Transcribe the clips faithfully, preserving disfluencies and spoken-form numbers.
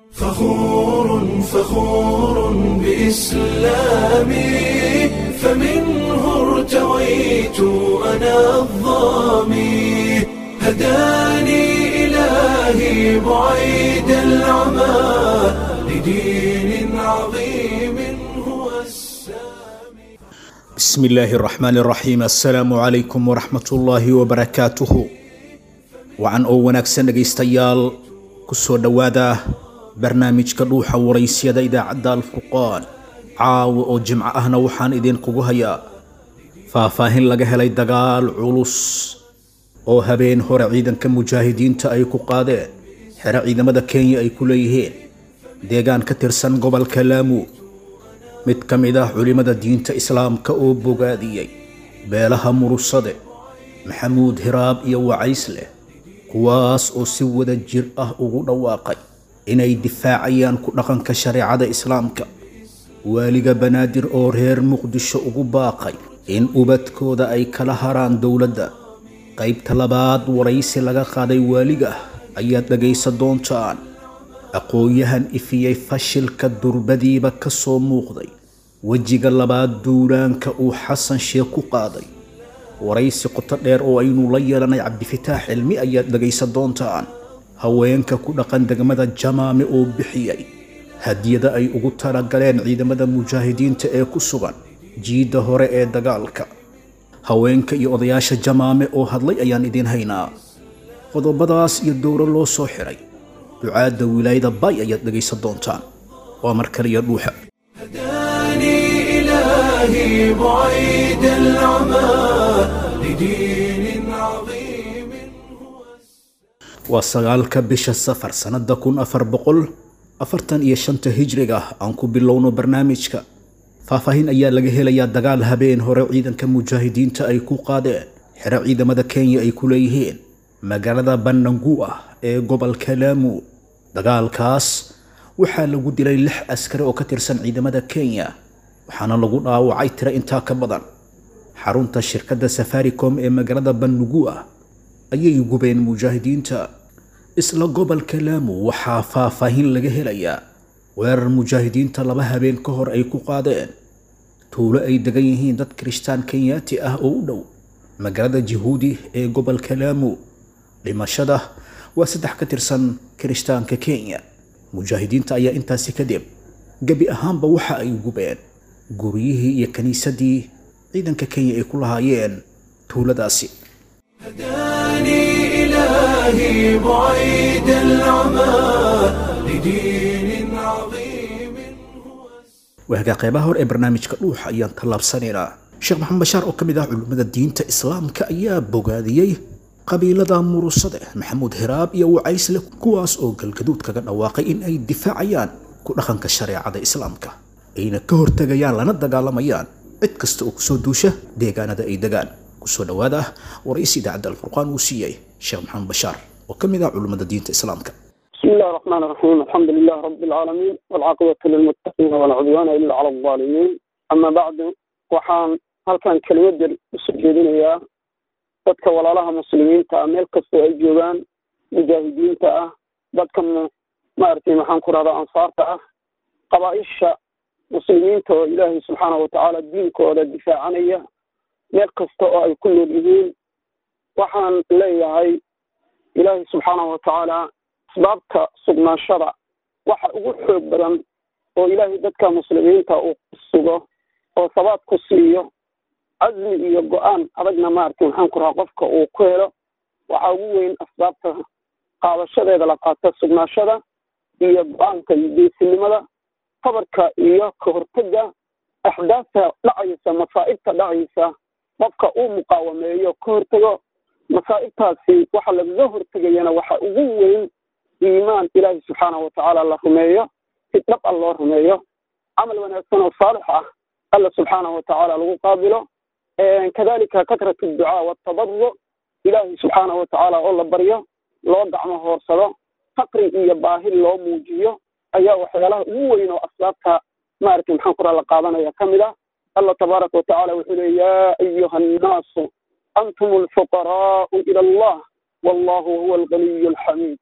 فخور فخور بإسلامي فمنه ارتويت أنا الظامي هداني إلهي بعيد العمى لدين عظيم هو السامي. بسم الله الرحمن الرحيم. السلام عليكم ورحمة الله وبركاته. وعن أونك سنجيستيال كسو دوادا برنامج كروحة وريسيادة إذا عدى الفرقان عاو أو جمع أهنا وحان إذين قبوهيا فافاهن لغا هلاي دقال علوس أو هبين هور عيدا كمجاهدين تأيكو قادين حرا عيدا مدى كيني أيكو ليهين ديغان كترسان قبل كلامو متكمدا علمدا دين تا إسلام كأوب بوغاديي بيلها مرصد محمود هراب إيو عيسله كواس أو سودا جرأة أو نواقي inay difaacayaan ku dhaqanka shariicada islaamka. waaliga banaadir oo reer muqdisho ugu baaqay in ubadkooda ay kala haraan dowladda. qaybta labaad waraysi laga qaaday waaliga ayaad dhagaysan doontaan. aqoonyahan ifiyay fashilka durbadiiba ka soo muuqday wejiga labaad duulaanka uu xasan sheekh ku qaaday. waraysi qoto dheer oo aynu la yeelanay cabdifitaax cilmi ayaad dhagaysan doontaan. haweenka ku dhaqan degmada jamaame oo bixiyay hadiyada ay ugu talagaleen ciidamada mujaahidiinta ee ku sugan jiida hore ee dagaalka. haweenka iyo odayaasha jamaame oo hadlay ayaan idin haynaa. qodobadaas iyo dowro loo soo xiray ducaada wilaayada bay ayaad dhagaysan doontaan. waa mar kale iyo dhuuxa. هداني إلهي بعيد العمى لدين عظيم waa sagaalka bisha safar sanada kun afar boqol afartan iyo shanta hijriga aan ku bilowno barnaamijka. faahfaahin ayaa laga helayaa dagaal habeen hore ciidanka mujaahidiinta ay ku qaadeen xero ciidamada Kenya ay ku leeyihiin magaalada Banangua ee gobolka Lamu. dagaalkaas waxaa lagu dilay lix askari oo ka tirsan ciidamada Kenya waxaana lagu dhaawacay tiro intaa ka badan. xarunta shirkadda Safaricom ee magaalada Banangua ayay gubeen mujaahidiinta. isla gobolka Lamu waxaa faahfaahin laga helayaa weerar mujaahidiinta laba habeen ka hor ay ku qaadeen tuulo ay degan yihiin dad Kristaan Kenyaati ah oo u dhow magaalada Jihudi ee gobolka Lamu. dhimashada waa saddex ka tirsan Kristaanka Kenya. mujaahidiinta ayaa intaasi kadib gabi ahaanba waxa ay gubeen guryihii iyo kaniisadii ciidanka Kenya ay ku lahaayeen tuuladaasi. هداني إلهي بعيد العمى لدين عظيم هو وهذا قيبه هور برنامج كروح أيان طلاب سنينا. شيخ محمد بشار أو كمدا علماء الدين إسلام كأياب بوغاديي قبيلة مرصدة محمود هراب يو عيسل كواس أو قلقدود كغن واقعين أي دفاعيان كلخان كالشريعة إسلامك أين كهور تغيان لنا الدقالميان اتكست أكسو دوشة ديغانا دا أي دقان كسو دواده ورئيس إذاعة الفرقان وسيي شيخ محمد بشار وكمدا علماء الدين إسلامك. بسم الله الرحمن الرحيم. الحمد لله رب العالمين والعاقبة للمتقين ولا عدوان إلا على الظالمين. أما بعد وحان هل كان كلمة السجودين هي dadka walaalaha muslimiinta ah meel kasta ay joogaan mujaahidiinta ah dadka maartay maxaan ku raada ansaarta ah qabaa'isha muslimiinta oo ilaahay subxaanahu wa tacaala diinkooda difaacanaya meel kasta oo ay ku nool yihiin waxaan leeyahay ilaahay subxaanahu wa tacaala asbaabta sugnaashada waxa ugu xoog badan oo ilaahay dadka muslimiinta uu sugo oo sabaad ku siiyo عزمي iyo go'aan adagna maartay waxaan ku rahaa qofka uu ku helo waxa ugu weyn asbaabta qaadashadeeda la qaato sugnaashada iyo go'aanka iyo geesinimada tabarka iyo ka hortagga ahdaafta dhacaysa masaa'ibta dhacaysa qofka uu muqaawameeyo ka hortago masaa'ibtaasi waxa laga hortagayana waxa ugu weyn iimaan ilaahay subxaanahu wa tacaala la rumeeyo si dhab ah loo rumeeyo camal wanaagsan oo saalix ah alla subxaanahu wa tacaala lagu qaabilo. كذلك كثرة الدعاء والتضرع إلهي سبحانه وتعالى الله بريا لو دعمه ورسله فقري إيا باهي لو موجيه أيها وحياله وين وأصلاتها مارك محنقر لقادنا يا كاملة. الله تبارك وتعالى وحده يا أيها الناس أنتم الفقراء إلى الله والله هو الغني الحميد.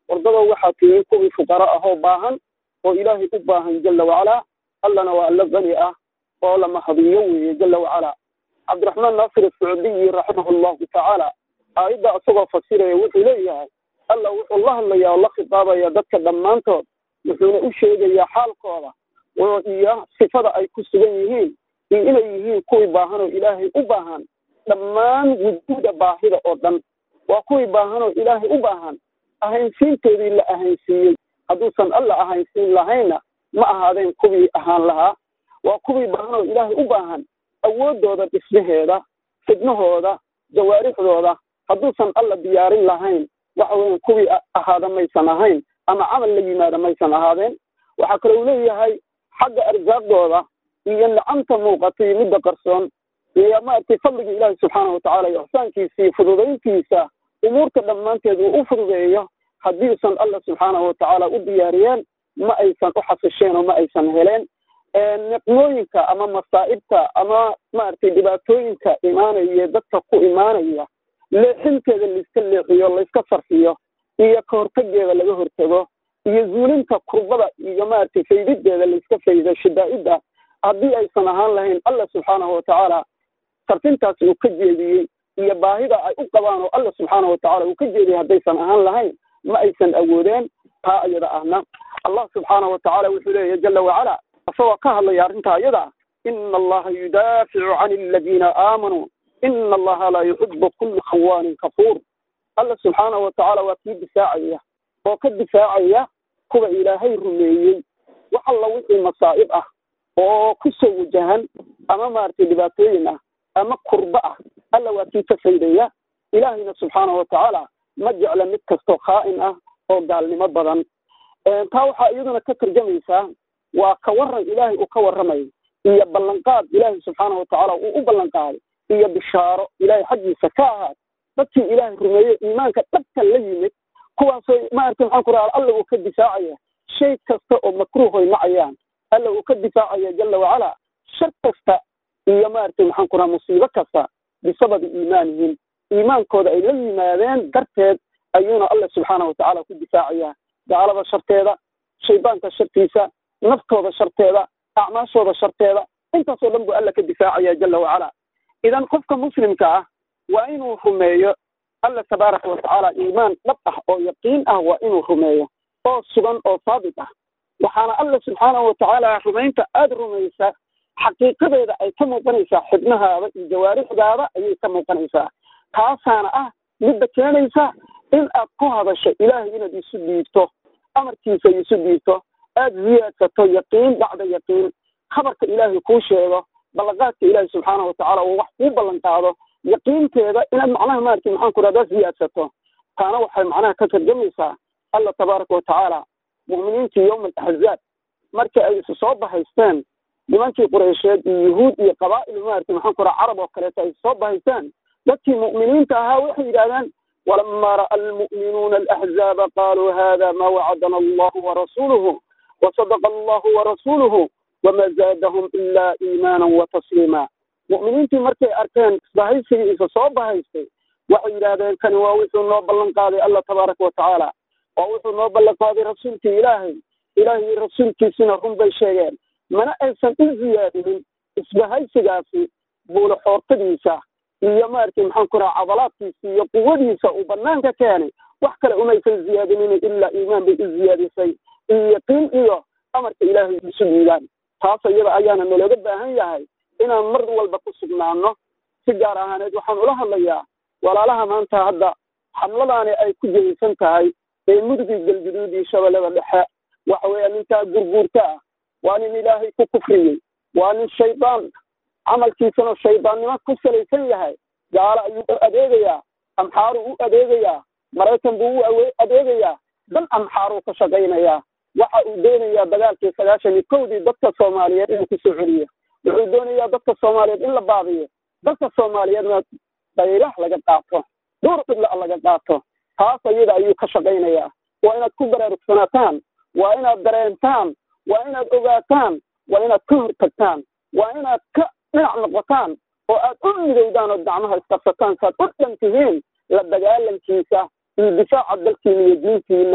wardadoo waxaa tihiin kuwii fuqara ahoo baahan oo ilaahay u baahan jalla wacalaa allana waa alla bani ah oo la mahadiyo weeye jalla wacalaa cabdiraxmaan naasir assacuudiyi raximahu llahu tacaala aayadda isagoo fasiraya wuxuu leeyahay alla wuxuu la hadlayaa oo la khitaabaya dadka dhammaantood wuxuuna u sheegayaa xaalkooda oo iyo sifada ay ku sugan yihiin iyo inay yihiin kuwii baahan oo ilaahay u baahan dhammaan wujuuda baahida oo dhan waa kuwii baahan oo ilaahay u baahan ahaynsiintoodii la ahaynsiiyey hadduusan alla ahaynsiin lahayna ma ahaadeen kuwii ahaan lahaa waa kuwii baahan oo ilaahay u baahan awooddooda dhismaheeda xidnahooda jawaarixdooda hadduusan alla diyaarin lahayn waxa weeyaan kuwii ahaada maysan ahayn ama camal la yimaada maysan ahaadeen waxaa kale uu leeyahay xagga arsaaqdooda iyo nicamta muuqata iyo midda qarsoon iyo maaragtay fadliga ilaahi subxaanahu watacaala iyo ixsaankiisa iyo fududayntiisa umuurta dhammaanteed uu u fududeeyo haddiisan alla subxaanahu watacaala u diyaariyeen ma aysan u xasisheen oo ma aysan heleen niqmooyinka ama masaa'ibta ama maaragtay dhibaatooyinka imaanaya dadka ku imaanaya leexinteeda layska leexiyo layska sarfiyo iyo ka hortageeda laga hortago iyo zuulinta kurbada iyo maaragtay faydideeda layska faydo shidaa'ida haddii aysan ahaan lahayn alla subxaanahu watacaala sarfintaas uu ka jeediyey iyo baahida ay u qabaan oo alla subxaanahu watacaala uu ka jeediyey haddaysan ahaan lahayn ma aysan awoodeen taa iyada ahna allah subxaanahu watacaala wuxuu leeyahay jalla wacala asagoo ka hadlaya arrintaa iyada ina allaha yudaaficu can aladiina aamanuu ina allaha laa yuxibu kulla khawaanin kafuur alla subxaanahu watacaala waa kii difaacaya oo ka difaacaya kuwa ilaahay rumeeyey wax alla wixii masaa'ib ah oo ku soo wajahan ama maaragtay dhibaatooyin ah ama kurba ah alla waa kii ka faydaya ilaahayna subxaanahu watacaala ma jecla mid kastoo khaa'in ah oo gaalnimo badan taa waxaa iyaduna ka tarjamaysaa waa ka waran ilaahay uu ka warramayo iyo ballanqaad ilaahay subxaanahu watacaala uu u ballanqaaday iyo bishaaro ilaahay xaggiisa ka ahaad dadkii ilaahay rumeeyey iimaanka dhabka la yimid kuwaasoo maaragtay maxaan ku rahaa alla uu ka difaacaya shay kasta oo makruuhoy nacayaan alla uu ka difaacaya jalla wacala shar kasta iyo maaragtay maxaan ku rahaa musiibo kasta bisababi iimaanihim iimaankooda ay la yimaadeen darteed ayuuna alla subxaanahu watacaala ku difaacaya gaalada sharteeda shaydaanka shartiisa naftooda sharteeda acmaashooda sharteeda intaasoo dhan buu alla ka difaacaya jalla wacala idan qofka muslimka ah waa inuu rumeeyo alla tabaaraka watacaala iimaan dhab ah oo yaqiin ah waa inuu rumeeyo oo sugan oo saabit ah waxaana alla subxaanahu watacaala rumaynta aada rumaysa xaqiiqadeeda ay ka muuqanaysaa xibnahaada iyo jawaarixdaada ayay ka muuqanaysaa taasaana ah midda keenaysa in aad ku hadasho ilaahay inaad isu dhiibto amarkiisa isu dhiibto aada ziyaadsato yaqiin bacda yaqiin khabarka ilaahay kuu sheego ballanqaadka ilaahay subxaanahu watacaala uu wax kuu ballanqaado yaqiinteeda inaad macnaha maaragtay maxaan ku rahdaa ziyaadsato taana waxay macnaha ka tarjamaysaa alla tabaaraka watacaala mu'miniintii yowma alaxzaab markii ay isu soo bahaysteen nimankii qureysheed iyo yuhuud iyo qabaa'il maaragtay maxaan ku rahaa carab oo kaleeto ay isu soo bahaysteen dadkii mu'miniinta ahaa waxay yidhahdeen walamaa ra'a almu'minuuna alaxzaaba qaaluu hada ma wacadana allahu warasuuluhu wasadaqa allahu warasuuluhu wama zaadahum ilaa iimaanan watasliima mu'miniintii markay arkeen isbahaysigii isa soo bahaystay waxay yidhaahdeen kani waa wuxuu noo ballan qaaday alla tabaaraka watacaala waa wuxuu noo ballan qaaday rasuulkii ilaahay ilaahay rasuulkiisina run bay sheegeen mana aysan u ziyaadinin isbahaysigaasi buula xoortadiisa iyo maaragtay maxaan ku rahaa cadalaadkiisa iyo quwadiisa uu banaanka keenay wax kale umaysan ziyaadinin ilaa iimaan bay u ziyaadisay iyo yaqiin iyo amarka ilaahay isu dhiibaan taas iyada ayaana nalooga baahan yahay inaan mar walba ku sugnaano si gaar ahaaneed waxaan ula hadlayaa walaalaha maanta hadda xamladaani ay ku jehaysan tahay ee mudugii galguduud iyo shabeellada dhexe waxa weeya ninkaa gurguurta ah waa nin ilaahay ku kufriyey waa nin shaydaan camalkiisana shaydaannimo ku salaysan yahay gaalo ayuu u adeegayaa amxaaruu u adeegayaa maraykan buu u adeegayaa dan amxaaruu ka shaqaynayaa waxa uu doonayaa dagaalkii sagaashan iyo kowdii dadka soomaaliyeed inuu kusoo celiyo wuxuu doonayaa dadka soomaaliyeed in la baabiyo dadka soomaaliyeedna dayraah laga qaato dhowr cidla laga qaato taas iyada ayuu ka shaqaynayaa waa inaad ku baraarugsanataan waa inaad dareentaan waa inaad ogaataan waa inaad ka hortagtaan waa inaad ka dhinac noqotaan oo aad u midowdaan oo gacmaha isqabsataan saad u dhan tihiin la dagaalankiisa iyo difaaca dalkiina iyo diintiina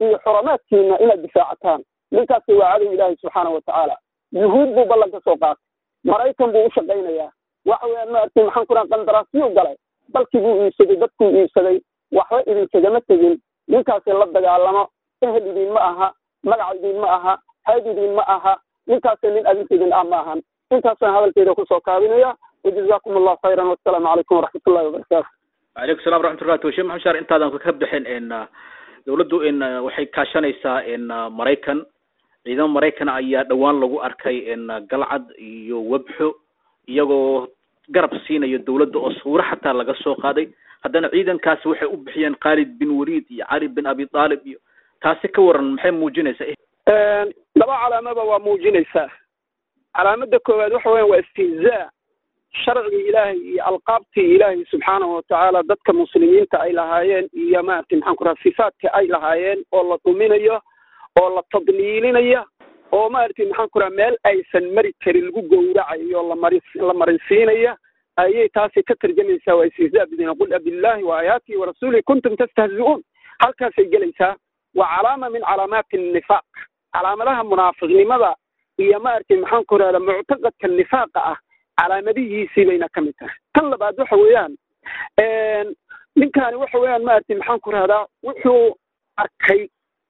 iyo xuramaadkiina inaad difaacataan ninkaasi waa cadow ilaahay subxaanahu watacaala yuhuud buu ballan ka soo qaatay maraykan buu u shaqaynayaa waxa weeyaan maaragtay maxaan ku raha qandaraasiyuu galay dalkii buu iibsaday dadkuu iibsaday waxba idinkagama tegin ninkaasi la dagaalamo ehel idin ma aha magac idin ma aha hayd idin ma aha ninkaasi nin adinka idin ah ma ahan intaasaan hadalkeeda kusoo kaabinaya وجزاكم الله خيرا والسلام عليكم ورحمة الله وبركاته. عليكم السلام ورحمة الله وبركاته. محمد شار انت هذا كبدحين ان دولته ان waxay kaashanaysaa in Mareykan ciidan Mareykan ayaa dhawaan lagu arkay in galcad iyo wabxo iyagoo garab siinayo dawladda oo suura xataa laga soo qaaday haddana ciidankaasi waxay u bixiyeen Khalid bin Walid iyo Ali bin Abi Talib iyo taasi ka waran maxay muujinaysaa ee laba calaamada waa muujinaysaa calaamada koowaad waxa weeyaan waa istihzaa sharci ilaahay iyo alqaabti ilaahay subhanahu wa ta'ala dadka muslimiinta ay lahaayeen iyo maartin maxaan ku rahaa sifaadka ay lahaayeen oo la duminayo oo la tadliilinayo oo maartin maxaan ku rahaa meel aysan mari karin lagu gowracayo la mari la marinsiinayo ayay taasi ka tarjumaysaa waa istihzaa bidina qul billahi wa ayati wa rasuuli kuntum tastahzi'un halkaas ay galaysaa wa calaama min calaamaati an-nifaaq calaamadaha munaafiqnimada iyo maartin maxaan ku rahaa mu'taqadka nifaaqa ah calaamadihiisii bayna ka mid tahay tan labaad waxa weeyaan ninkaani waxa weeyaan maaragtay maxaan ku rahdaa wuxuu arkay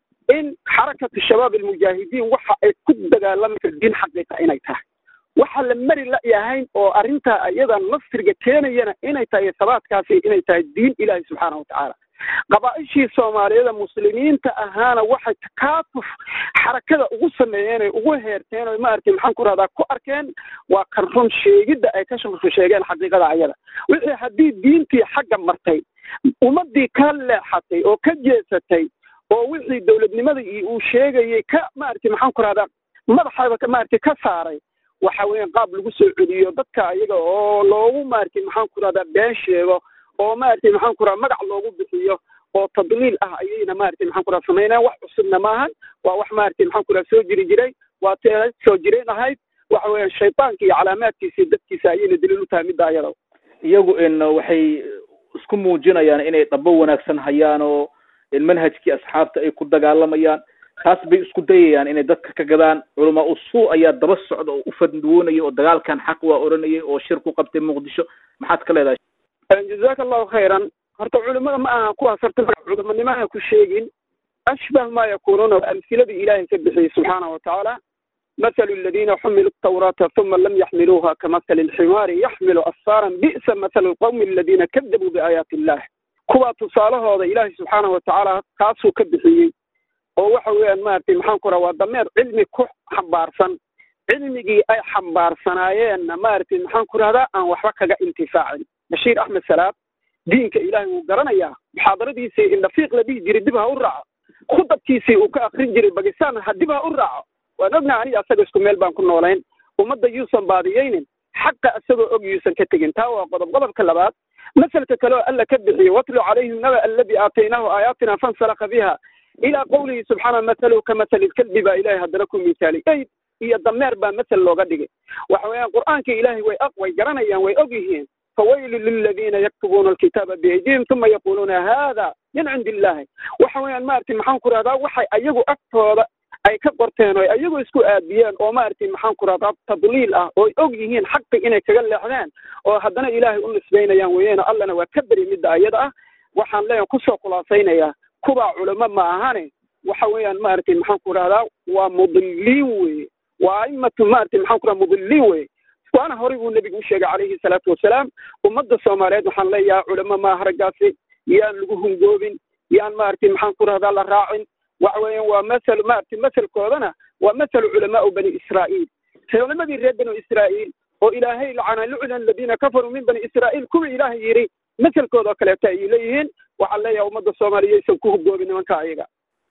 in xarakatu shabaab almujaahidiin waxa ay ku dagaalamayso diin xaqiiqa inay tahay waxa la mari la yahay oo arrinta iyada nasriga keenayana inay tahay sabaadkaasi inay tahay diin ilaahay subxaanahu watacaala qabaa'ishii Soomaaliyeed muslimiinta ahaana waxay takaatuf xarakada ugu sameeyeen ugu heerteen oo maartay maxaan ku raada ku arkeen waa kan run sheegida ay ka soo sheegeen xaqiiqada ayada wixii hadii diintii xagga martay ummadii ka leexatay oo ka jeesatay oo wixii dawladnimada uu sheegayay ka maartay maxaan ku raada madaxayba ka maartay ka saaray waxa weeyaan qaab lagu soo celiyo dadka ayaga oo loogu maartay maxaan ku raada been sheego oo maartay maxaan ku raada magac loogu bixiyo oo tadliil ah ayayna maartay maxaan ku raada sameeyaan wax cusubna maahan waa wax maartay maxaan ku raada soo jiri jiray waa tii soo jireen ahayd waxa weeyaan shaytaanka iyo calaamaadkiisa dadkiisa ayayna daliil u tahay mid ayada iyagu in waxay isku muujinayaan inay dhabo wanaagsan hayaan oo in manhajkii asxaabta ay ku dagaalamayaan taas bay isku dayayaan inay dadka ka gadaan culama usuu ayaa daba socda oo u fadwoonaya oo dagaalkan xaq waa oranayay oo shir ku qabtay Muqdisho maxaad ka leedahay jazakallahu khairan horta culimada ma aha kuwa sarta culimada ku sheegin ashbah ma yakununa amsilada ilaahay ka bixiyay subhanahu wa ta'ala مثل الذين حملوا التوراة ثم لم يحملوها كمثل الحمار يحمل أسفارا بئس مثل القوم الذين كذبوا بآيات الله كوا تصاله هذا إله سبحانه وتعالى كاسو كبحيي ووحوي أن مارتي محنكرة ودمير علمي كح حبارسن علمي أي حبارسنايين مارتي محنكرة هذا أن وحركة انتفاع بشير أحمد سلام دينك إلهي وقرنيا محاضرتي سي إن فيق لدي جردبها أرعى خطبتي سي وكأخرين جري باكستان هدبها أرعى ونبنى عني أساق اسكو ميل بان كنا ولين ومدى يوسن باديين حق أساق أق يوسن كتغين تاوى قضب قضب كلابات مثل كلو ألا كبحي واتلو عليهم نبأ الذي آتيناه آياتنا فانسلق بها إلى قوله سبحانه مثله كمثل الكلب با إلهي هدركم مثالي أي هي الضمير با مثل لو قدقه وحويان قرآنك إلهي ويأقوي قرانيا ويأقيهين فويل للذين يكتبون الكتاب بأيديهم ثم يقولون هذا من عند الله وحويان مارتي محنكر هذا وحي أيقو أكثر ay ka qorteen oo ayagu isku aadiyeen oo maartay maxaan ku raadab tadliil ah oo og yihiin xaqi inay kaga leexdaan oo haddana ilaahay u nisbeynayaan weeyana allana waa ka bari mid ayada ah waxaan leeyahay ku soo khulaasaynaya kuba culimo ma ahane waxa weeyaan maartay maxaan ku raadab waa mudalliin weey waa imatu maartay maxaan ku raadab mudalliin weey waana horay uu nabigu u sheegay calayhi salaatu wasalaam ummadda Soomaaliyeed waxaan leeyahay culimo ma haragaasi yaan lagu hungoobin yaan maartay maxaan ku raadab la raacin وعوين ومثل ما مثل كودنا ومثل علماء بني إسرائيل علماء بني إسرائيل وإلهي لعنا لعنا الذين كفروا من بني إسرائيل كل إلهي يري مثل كودا كلتا إليهن وعلى يوم الصومالية يسوكوه بوبين من كايغا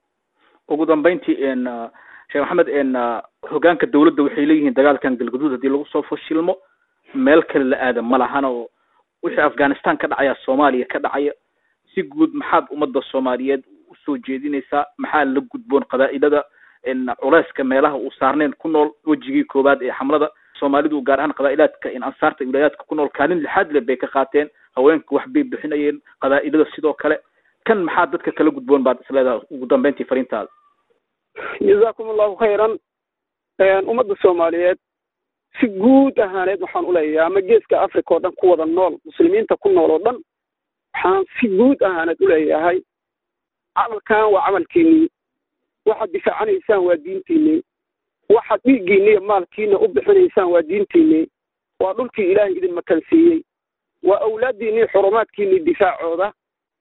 وقدام بنتي إن شيخ محمد إن هجان كدولة دوحي ليهن دجال كان بالجدود دي لو صوف الشلمو ملك الآدم ملهنا وحي أفغانستان كدعيا الصومالية كدعيا سيجود محاب أمد الصومالية soo jeedinaysa maxaa la gudboon qadaa'idada in culeyska meelaha uu saarneen ku nool wajigii koobaad ee xamlada Soomaalidu gaar ahaan qadaa'idadka in ansaarta wilaayadka ku nool kaalin lixaad leh bay ka qaateen haweenku wax bay bixinayeen qadaa'idada sidoo kale kan maxaa dadka kala gudboon baad isleedahay ugu dambeyntii fariintaada? jazaakum allahu khayran. ummadda soomaaliyeed si guud ahaaneed waxaan u leeyahay ama geeska africa oo dhan ku wada nool muslimiinta ku nool oo dhan waxaan si guud ahaaneed u leeyahay camalkan waa camalkiinii, waxaad difaacanaysaan waa diintiinii, waxaad dhiiggiinni iyo maalkiina u bixinaysaan waa diintiinii, waa dhulkii ilaahay idin makansiiyey, waa awlaaddiinii xurumaadkiinii difaacooda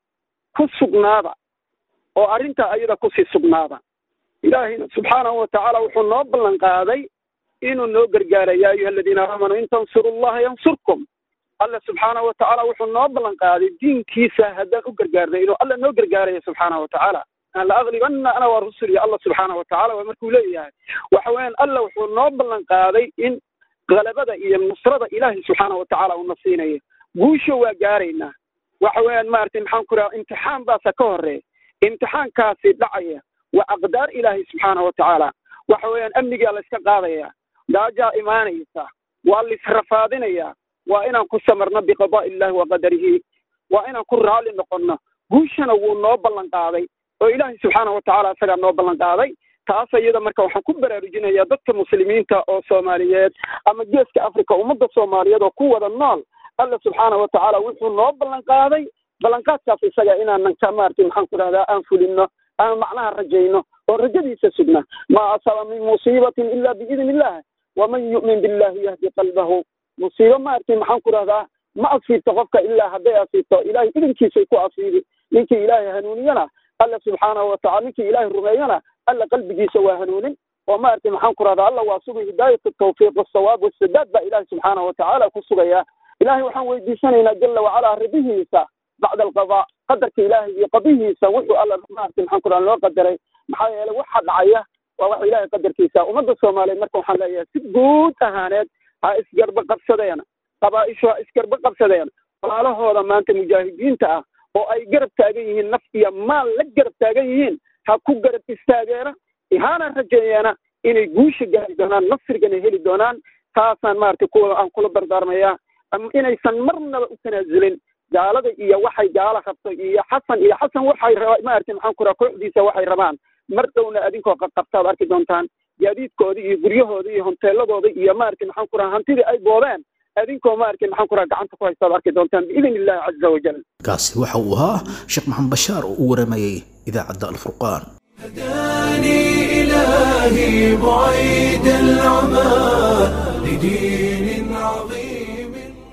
ku sugnaada oo arrintaa ayada kusii sugnaada. ilaahayna subxaanahu watacaala wuxuu noo ballan qaaday inuu noo gargaara yaa ayuha aladiina aamanuu in tansuru llaha yansurkum. alla subxaanahu watacaala wuxuu noo ballan qaaday diinkiisa haddaan u gargaarnay inuu alla noo gargaarayo subxaanahu watacaala. an la aglibanna ana waa rusul iyo alla subxaanahu watacaala waa markuu leeyahay waxa weeyaan alla wuxuu noo ballan qaaday in galabada iyo nusrada ilaahay subxaanahu watacaala uuna siinayo. guusha waa gaaraynaa. waxa weeyaan maaragtay maxaan ku rahaa imtixaan baasa ka horeeya. imtixaankaasi dhacaya waa aqdaar ilaahay subxaanahu watacaala. waxa weeyaan amnigaa la iska qaadayaa, gaajaa imaanaysa, waa laisrafaadinayaa. waa inaan ku samarno biqadaa illahi wa qadarihi, waa inaan ku raalli noqonno. guushana wuu noo ballan qaaday oo ilaahay subxaanahu watacaala isagaa noo ballan qaaday. taas iyada marka waxaan ku baraarujinayaa dadka muslimiinta oo soomaaliyeed ama geeska africa ummadda soomaaliyeed oo ku wada nool alla subxaanahu watacaala wuxuu noo ballan qaaday. ballanqaadkaas isaga inaanan ka maartay maxaan ku dhahdaa aan fulino aan macnaha rajayno oo rajadiisa sugna. ma asaba min musiibatin ila biidni illah waman yu'min billahi yahdi qalbahu. musiibo maartay maxaan ku dhahdaa ma asiibto qofka ilaa hadday asiibto ilaahay idinkiisay ku asiibi. ninkii ilaahay hanuuniyana alla subxaanahu watacaala ninkii ilaahay rumeeyana alla qalbigiisa waa hanuunin oo maartay maxaan ku dhahdaa alla waa sugay hidaayatu tawfiiq wasawaab wasadaad baa ilaahay subxaanahu watacaala ku sugaya. ilaahay waxaan weydiisanaynaa jalla wacalaa ridihiisa bacda alqadaa qadarka ilaahay iyo qadihiisa wuxuu alla maartay maxaan ku dhahaa loo qadaray. maxaa yeelay waxa dhacaya waa waxa ilaahay qadarkiisa. ummadda soomaaliyeed marka waxaan leeyahay si guud ahaaneed ha isgarba qabsadeen, qabaaishu ha isgarba qabsadeen walaalahooda maanta mujaahidiinta ah oo ay garab taagan yihiin, naf iyo maal la garab taagan yihiin, ha ku garab istaageena ihaana rajeeyeena inay guusha gaari doonaan, nasrigana heli doonaan. taasaan maartay kuwa aan kula dardaarmayaa inaysan marnaba u tanaasulin gaalada iyo waxay gaala qabto iyo xasan iyo xasan waxay rabaan maartay maxaan ku rahaa kooxdiisa waxay rabaan mar dhowna adinkoo qabtaad arki doontaan gaadiidkooda iyo guryahooda iyo honteeladooda iyo maartay maxaan ku rahaa hantidii ay boobeen adinkoo maartay maxaan ku rahaa gacanta ku haystaad arki doontaan biidni illaahi caza wajal. kaasi waxa uu ahaa sheekh maxamed bashaar oo u waramayay idaacadda alfurqaan. هداني إلهي بعيد العمى لدين عظيم.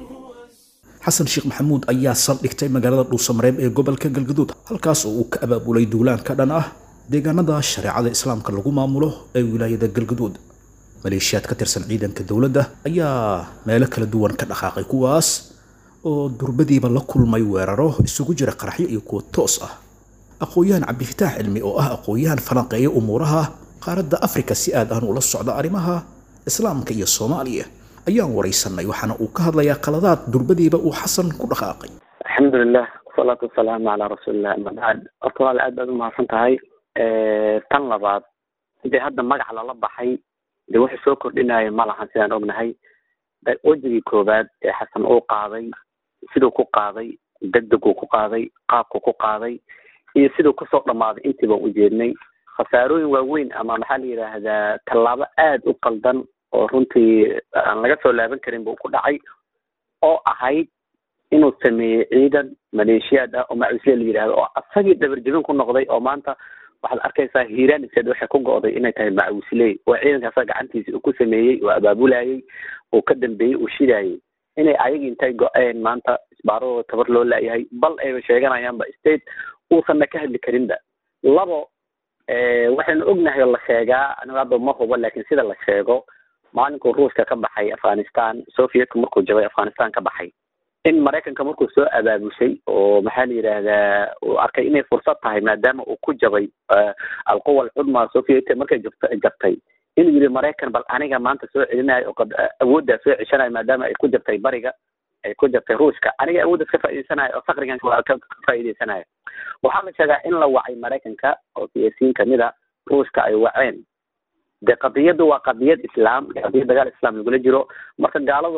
xasan sheekh maxamuud ayaa saldhigtay magaalada dhuusamareeb ee gobolka galgaduud halkaas oo uu ka abaabulay duulaan ka dhan ah deegaanada shareecada islaamka lagu maamulo ee wilaayada galgaduud. maleeshiyaad ka tirsan ciidanka dowladda ayaa meelo kala duwan ka dhaqaaqay kuwaas oo durbadiiba la kulmay weeraro isugu jira qaraxyo iyo kuwo toos ah. aqoon-yahan cabdifitaax cilmi oo ah aqoon-yahan falanqeeya umuuraha qaaradda afrika si aad aan ula socda arrimaha islaamka iyo soomaaliya ayaan waraysanay waxaana uu ka hadlayaa qaladaad durbadiiba uu xasan ku dhaqaaqay. alxamdulilah wasalaatu wasalaamu calaa rasuulillah ama bacd. horta walaal aad baad u mahadsan tahay. tan labaad dee hadda magac lala baxay dee wuxuu soo kordhinaya ma lahan sidaan ognahay. wejigii koowaad ee xasan uu qaaday siduu ku qaaday degdeguu ku qaaday qaabku ku qaaday iyo siduu kusoo dhammaaday intiiba u jeednay khasaarooyin waaweyn ama maxaa la yidhaahdaa tallaabo aad u qaldan oo runtii aan laga soo laaban karin buu ku dhacay oo ahayd inuu sameeyey ciidan maleeshiyaad ah oo macuusle la yidhahdo oo asagii dabarjebin ku noqday oo maanta waxaad arkaysaa hiiraan isaed waxay ku go'day inay tahay macuusley oo ciidanka asaga gacantiisa uu ku sameeyey oo abaabulayey oo ka dambeeyey uu shidaayey inay ayagii intay go-een maanta isbaaradooda tabar loo laayahay bal ayba sheeganayaanba state uusanna ka hadli karinba. labo waxaynu ognahay oo la sheegaa anigu hadda ma hubo laakiin sida la sheego maalinkuu ruushka ka baxay afghanistan sovietka markuu jabay afghanistan ka baxay in maraykanka markuu soo abaabushay oo maxaa la yidhaahdaa uu arkay inay fursad tahay maadaama uu ku jabay alquwa alcudma soviet markay jabtay inuu yidhi maraykan bal aniga maanta soo celinayo oo awooddaa soo ceshanayo maadaama ay ku jabtay bariga ay ku jabtay ruushka aniga awooddaas ka faa'iideysanayo oo fakrigan ka faa'iideysanayo. waxaa la sheegaa in la wacay maraykanka oo siyaasiyiin kamid a ruushka ay waceen dee qadiyaddu waa qadiyad islaam qadiyad dagaal islaam lagula jiro marka gaaladuna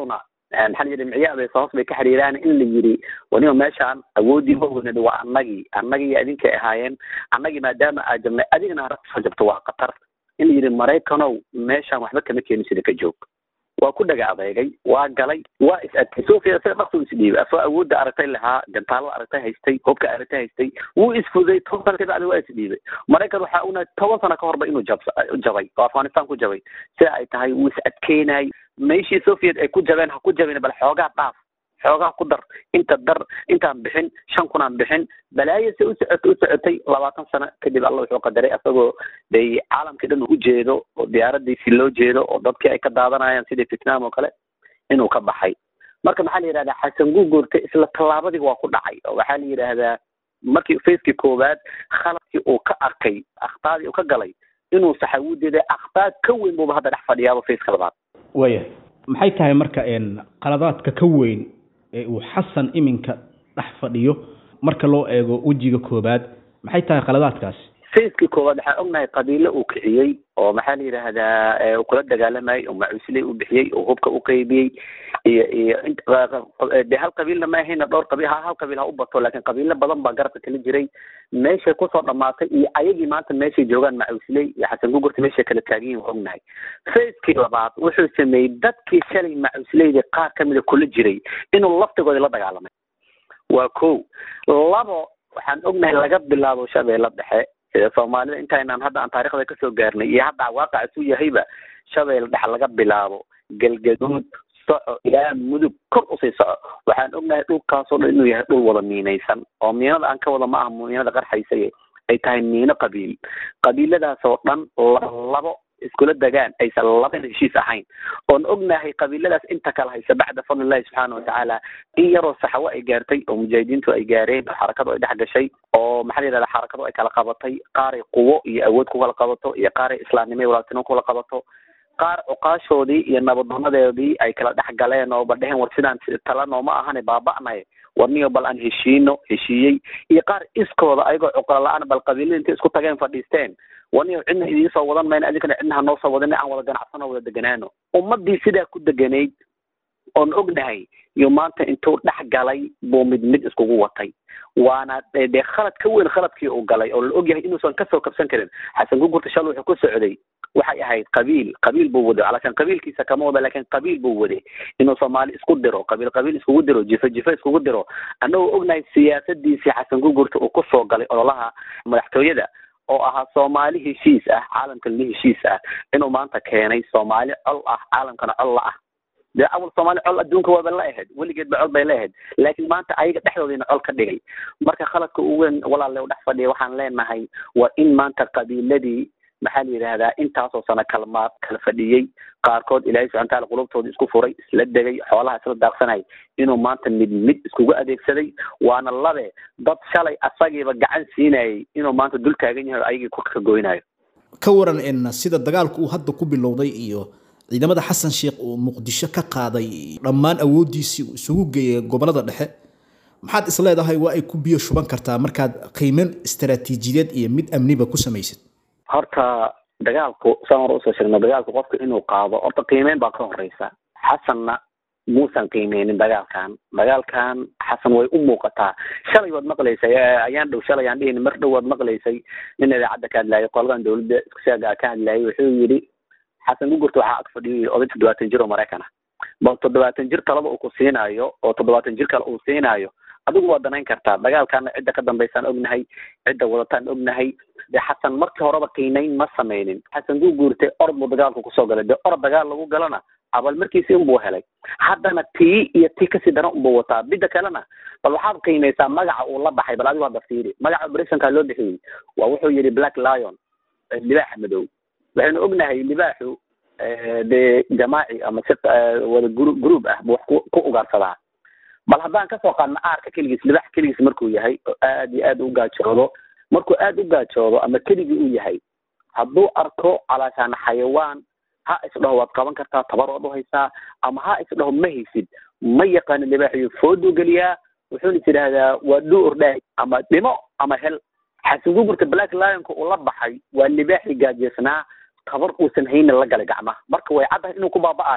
maxaa yiri miciyaada sabab bay ka xiriiraan in la yiri waniyo meeshaan awoodii haweenada waa annagii annagii idinka ahaayeen annagii maadaama aad jamay adigna rafsa jabto waa qatar in yiri Mareykanow meeshaan waxba kama keenin sida ka joog waa ku dhaga adeegay waa galay waa is adkay Sofia sida dhaqso is dhiibay afaa awoodda aragtay lahaa gantaalo aragtay haystay hubka aragtay haystay wuu isfuday toban sano kadib waa is dhiibay Mareykan waxa uu toban sano ka horba inuu jabay oo Afghanistan ku jabay sida ay tahay wuu is adkeynay meeshii Sofia ay ku jabeen ha ku jabeen bal xoogaa dhaaf xoogaa ku dar inta dar intaan bixin shan kun aan bixin balaayo si u socotay u socotay labaatan sano kadib Allah wuxuu qadaray asagoo day caalamka dhan u jeedo oo diyaaradiisi loo jeedo oo dadkii ay ka daadanayaan sidii Vietnam oo kale inuu ka baxay marka maxaa la yiraahdaa Xasan Gurgurta isla talaabadii waa ku dhacay oo waxaa la yiraahdaa markii feeski koobaad khaladkii uu ka arkay akhtaadii uu ka galay inuu saxawudeeda akhtaad ka weyn buu hadda dhex fadhiyaa feeska labaad waya maxay tahay marka een qaladaadka ka weyn ee uu Xasan iminka dhex fadhiyo marka loo eego wajiga koobaad maxay tahay qaladaadkaas feeski koobaad waxa ognahay qabiilo uu kiciyay oo maxaa la yiraahdaa uu kula dagaalamay oo macuusley uu bixiyay oo hubka uu qaybiyay iyo iyo de hal qabiilna ma ahayna dhowr qabiil hal qabiil ha u bato laakiin qabiilo badan baa garabka kala jiray meesha ku soo dhamaatay iyo ayagii maanta meesha joogan macuusley iyo Xasan Gurgurta meesha kala taagan ognahay feeski labaad wuxuu sameeyay dadkii shalay macuusleyda qaar kamid ah kula jiray inuu laftigooda la dagaalamay waa ko labo waxaan ognahay laga bilaabo Shabeelle Dhexe sida Soomaalida intaynaan hadda aan taariikhda ka soo gaarnay iyo hadda waaqac uu yahayba Shabeelle Dhexe laga bilaabo galgaduud soco ilaa mudug kor u sii soco waxaan ognahay dhulkaas oo dhan inuu yahay dhul wada miinaysan oo miinada aan ka wada ma aha miinada qarxaysay ay tahay miino qabiil qabiiladaas oo dhan labo iskula dagaan aysan laba heshiis ahayn oo ognahay qabiiladaas inta kala haysa bacda fadlillahi subhanahu wa ta'ala in yaro saxawa ay gaartay oo mujaahidiintu ay gaareen xarakadu ay dhex gashay oo maxaa la yiraahdaa xarakadu ay kala qabatay qaar ay quwo iyo awood ku kala qabato iyo qaar ay islaamnimo walaaltinimo ku kala qabato qaar uqaashoodii iyo nabadoonadeedii ay kala dhex galeen oo badheen war sidaan talano ma ahane baaba'nay warniyo bal aan heshiino heshiiyay iyo qaar iskooda ayagoo cuqla la'aan bal qabiilada isku tageen fadhiisteen warniyo cidna idin soo wadan mayna adikana cidna noo soo wadan aan wada ganacsano wada deganaano ummadii sidaa ku deganeyd oon ognahay iyo maanta intuu dhex galay buu mid mid iskugu watay waana de khalad ka weyn khaladkii uu galay oo la ogyahay inuusan ka soo kabsan karin Xasan Gurgurta shal wuxuu ku socday waxay ahayd qabiil qabiil buu wada alashan qabiilkiisa kama wada laakiin qabiil buu wada inuu Soomaali isku diro qabiil qabiil isku diro jifa jifa isku diro anoo ognahay siyaasadiisa Xasan Gurgurta uu ku soo galay ololaha madaxtooyada oo aha Soomaali heshiis ah caalamka la heshiis ah inuu maanta keenay Soomaali col ah caalamkana col ah de awal Soomaali col adduunka wada la ahayd waligeed ba col bay leeyahay laakiin maanta ayaga dhexdoodina col ka dhigay marka khaladka uu weyn walaalay u dhex fadhiyo waxaan leenahay waa in maanta qabiiladii maxaa la yiraahdaa intaasoo sana kalmaad kala fadhiyay qaarkood Ilaahay subhanahu wa ta'ala qulubtooda isku furay isla degay xoolaha isla daaqsanay inuu maanta mid mid iskugu adeegsaday waana labe dad shalay asagiiba gacan siinayay inuu maanta dul taagan yahay ayagii ku ka gooynayo ka waran in sida dagaalku uu hadda ku bilowday iyo ciidamada Xasan Sheekh oo Muqdisho ka qaaday dhammaan awoodiisii isugu geeyay gobolada dhexe maxaad isleedahay waa ay ku biyo shuban kartaa markaad qiimeyn istiraatiijiyadeed iyo mid amniba ku sameeysid horta dagaalku saan hore usoo sheegnay dagaalku qofka inuu qaado horta qiimeyn baa ka horeysa Xasanna muusan qiimeynin dagaalkan dagaalkan Xasan way u muuqataa shalay wad maqlaysay ayaan dhow shalay aan dhihin mar dhow wad maqlaysay in idaacada ka hadlaayay qolgan dawladda isku sheega ka hadlaayay wuxuu yiri Xasan Gurgurta waxa ag fadhiyay oday toddobaatan jir oo Mareykan ah bal toddobaatan jir talaba uu ku siinaayo oo toddobaatan jir kale uu siinaayo adigu waa danayn kartaa dagaalkan cidda ka dambaysan ognahay cidda wadataan ognahay de Xasan markii horeba qiimeyn ma sameeynin Xasan Gurgurta orod buu dagaalku ku soo galay de orod dagaal lagu galana abal markiisii uu buu helay haddana tii iyo tii ka sii daran uu wataa bidda kalena bal waxaad qiimeysaa magaca uu la baxay bal adigu waa dafiiri magaca operationka loo bixiyay waa wuxuu yiri Black Lion libaax madow waxaan ognahay libaaxu de jamaaci ama si wada group ah wax ku ugaarsadaa bal haddaan ka soo qaadna aarka kaligiis libaax kaligiis markuu yahay aad iyo aad u gaajoodo markuu aad u gaajoodo ama keligii uu yahay hadduu arko calaashaan xayawaan ha isdhaho waad qaban kartaa tabar waad u haysaa ama ha isdhaho ma haysid ma yaqaano libaaxiyo fooduu geliyaa wuxuuna tidhaahdaa waa dhuu ordhaay ama dhimo ama hel Xasan Gurgurta Black Lionka uu la baxay waa libaaxi gaajeysnaa tabar uusan haynin la galay gacmaha marka way caddahay inuu ku baaba'ayo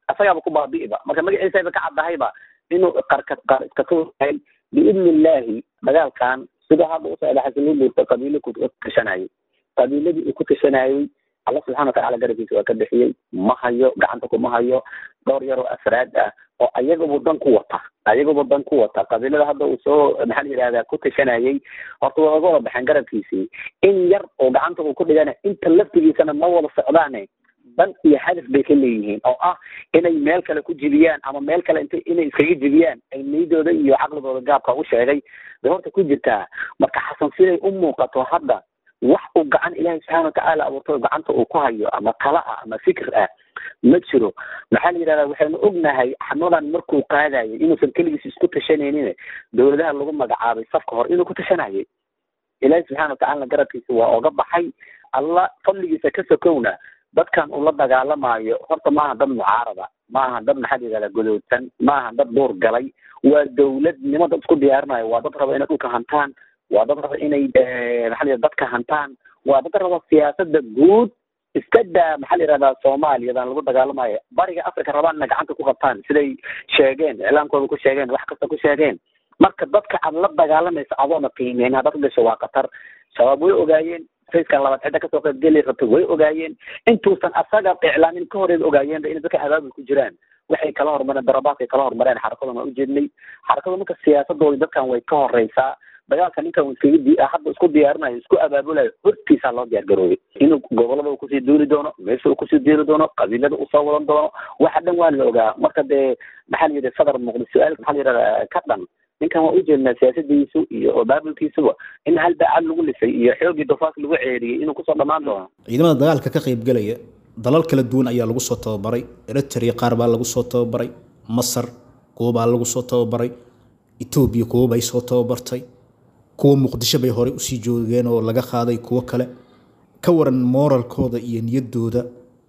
asagaaba ku baabi'iba marka magaciisayba ka caddahayba inuu qarka qar iska tuuray biidni illaahi dagaalkan sida hadda u socda xasilin buurta qabiilo ku tashanayay qabiiladii uu ku tashanayay Allah subhanahu wa ta'ala garabkiisa waa ka bixiyay ma hayo gacanta kuma hayo dhowr yar oo afraad ah oo ayaga wadan ku wata ayaga wadan ku wata qabiilada hadda uu soo maxaa la yiraahdaa ku tashanayay horta waa uga baxan garabkiisii in yar oo gacanta uu ku dhigana inta laftigiisana ma wada socdaane dan iyo hadaf bay ka leeyihiin oo ah inay meel kale ku jibiyaan ama meel kale intay inay iskaga jibiyaan ay niidooda iyo caqligooda gaabka u sheegay bay horta ku jirtaa marka xasan siday u muuqato hadda wax uu gacan ilaahay subxaana watacaala abuurtay gacanta uu ku hayo ama tala ah ama fikir ah ma jiro maxaa la yidhahdaa waxaynu ognahay xamadan markuu qaadayay inuusan keligiis isku tashanaynin dowladaha lagu magacaabay safka hor inuu ku tashanayay ilaahay subxaana watacaala garabkiisa waa oga baxay alla fadligiisa ka sokowna dadkan uu la dagaalamayo horta maaha dad mucaarada maaha dad maxaa la yidhahdaa godoodsan maaha dad duur galay waa dowladnimo dad isku diyaarinayo waa dad raba inay dhulka hantaan waa dad raba inay maxaa la dadka hantaan waa dad raba siyaasadda guud iska daa maxaa la yidhahdaa soomaaliyadan lagu dagaalamayo bariga africa rabaan inay gacanta ku qabtaan siday sheegeen iclaankooda ku sheegeen wax kasta ku sheegeen marka dadka aad la dagaalamaysa adoona qiimeyn haddaad gasho waa khatar shabaab way ogaayeen fayskan labaad cidda kasoo qaybgeli rabta way ogaayeen intuusan asaga iclaamin ka horeed ogaayeenba inay dadka abaabul ku jiraan waxay kala hormareen darabaadkay kala hormareen xarakadana u jeednay xarakada marka siyaasadooda dadkan way ka horeysaa dagaalka ninkan iskaga hadda isku diyaarinayo isku abaabulayo hortiisaa loo diyaargaroobay inuu gobolada uu kusii duuli doono meesha uu kusii diiri doono qabiilada uu soo wadan doono waxa dhan waa la ogaa marka dee maxaa la yidhi sadar muuqda su-aal maxaa la yidhahdaa ka dhan ninkan waa ujeednaa siyaasadiisu iyo abaabulkiisuba in hal baacad lagu lisay iyo xoogii dofaas lagu ceeriyey inuu kusoo dhammaan doono ciidamada dagaalka ka qaybgalaya dalal kala duwan ayaa lagu soo tababaray eritrea qaar baa lagu soo tababaray masar kuwo baa lagu soo tababaray etoobiya kuwo bay soo tababartay kuwa muqdisho bay hore usii joogeen oo laga qaaday kuwo kale ka waran moralkooda iyo niyadooda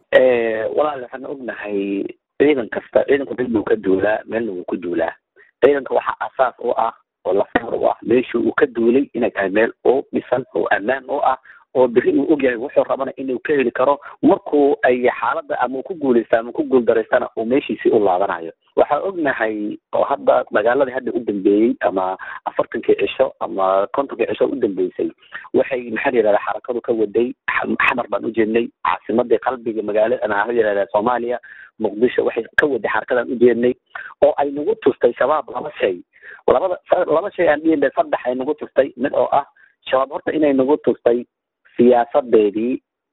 walaal waxaan ognahay ciidan kasta ciidanku dib buu ka duulaa meelna wuu ku duulaa ciidanka waxaa asaas u ah oo lafdhabar u ah meeshii uu ka duulay inay tahay meel oo dhisan oo ammaan u ah oo biri uu ogyahay wuxuu rabana inuu ka heli karo markuu ay xaaladda ama ku guulaysta ama ku guuldareystana uu meeshiisii u laabanayo waxaa ognahay oo hadda magaaladii hadda u dambeeyey ama afartankii cisho ama kontonkii cisho u dambeysay waxay maxaa la yidhahdaa xarakadu ka waday xamar baan u jeednay caasimadii qalbiga magaalada maxaa la yidhahdaa soomaaliya muqdisho waxay ka waday xarakadan u jeednay oo ay nagu tustay shabaab laba shay labada laba shay aan dhihin saddex ay nagu tustay mid oo ah shabaab horta inay nagu tustay siyaasadeedii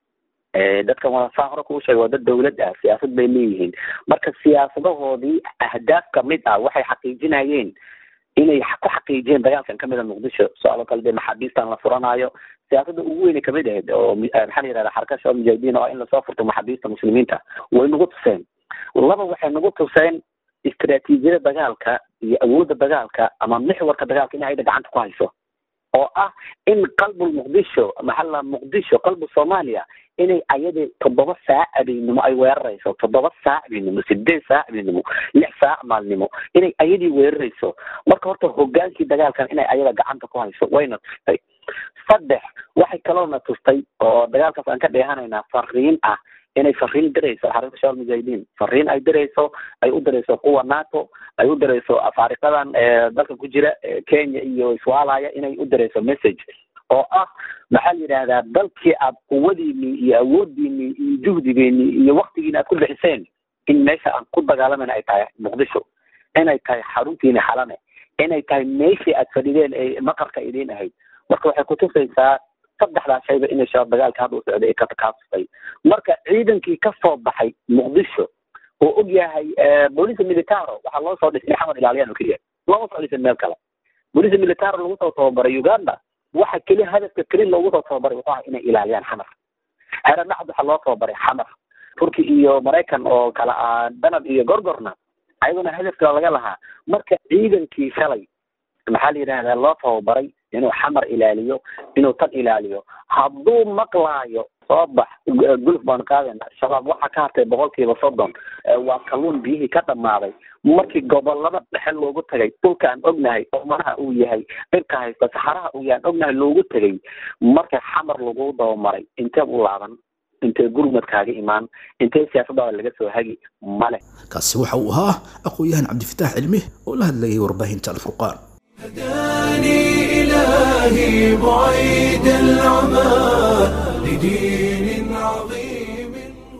dadkan walasaa hore kuu sheegay waa dad dawlad ah siyaasad bay leeyihiin marka siyaasadahoodii ahdaaf kamid ah waxay xaqiijinayeen inay ku xaqiijiyeen dagaalkan kamid a muqdisho su-aalo kale dee maxaabiistan la furanayo siyaasadda ugu weyne kamid ahayd oo maxaa la yidhahda xaraka shabaab mujaahidiin oo ah in lasoo furto maxaabiista muslimiinta way nagu tuseen laba waxay nagu tuseen istaraatiijiyada dagaalka iyo awoodda dagaalka ama mixwarka dagaalka in ayada gacanta ku hayso oo ah in qalbu muqdisho maxalla muqdisho qalbu soomaaliya inay ayada toddoba saac habeenimo ay weerarayso toddoba saac habeenimo sideed saac habeenimo lix saac maalnimo inay ayadii weerarayso marka horta hogaankii dagaalkan inay ayada gacanta ku hayso wayna tustay saddex waxay kaloona tustay oo dagaalkaas aan ka dheehanaynaa fariin ah inay fariin dirayso xarakada shabaab mujaahidiin fariin ay dirayso ay u dirayso kuwa nato ay u dirayso afaariqadan dalka ku jira kenya iyo iswaalaya inay u dirayso message oo ah maxaa la yidhahdaa dalkii aad quwadiinii iyo awoodiinii iyo juhdigeennii iyo waktigiina aad ku bixiseen in meesha aan ku dagaalamayna ay tahay muqdisho inay tahay xaruntiina xalane inay tahay meeshii aad fadhideen ee maqarka idiin ahayd marka waxay kutusaysaa saddexdaa shayba inay shabaab dagaalka hadda u socday ay ka takaasustay marka ciidankii ka soo baxay muqdisho oo og yahay booliska militaro waxaa loo soo dhisay xamar ilaaliyaan oo keliya looma soo dhisin meel kale booliska militaro lagu soo tababaray uganda waxa keliya hadafka keli loogu soo tababaray wuxuu ahaa inay ilaaliyaan xamar heradhacd waxaa loo tababaray xamar turki iyo maraykan oo kala ah danab iyo gorgorna ayaguna hadafka laga lahaa marka ciidankii shalay maxaa la yidhahdaa loo tababaray inuu xamar ilaaliyo inuu tan ilaaliyo hadduu maqlaayo soo bax guluf baan qaadayna shabaab waxaa ka hartay boqolkiiba soddon waa kalluun biyihii ka dhammaaday markii gobolada dhexe loogu tagay dhulkaan ognahay oomanaha uu yahay dhirka haysta saxaraha uu yahan ognahay loogu tegay marka xamar lagu dabamaray intee u laaban intee gurmadkaaga imaan intee siyaasaddaada laga soo hagi male. kaasi waxa uu ahaa aqoon-yahan cabdifataax cilmi oo la hadlayay warbaahinta alfurqaan. هداني إلهي بعيد العمى لدين عظيم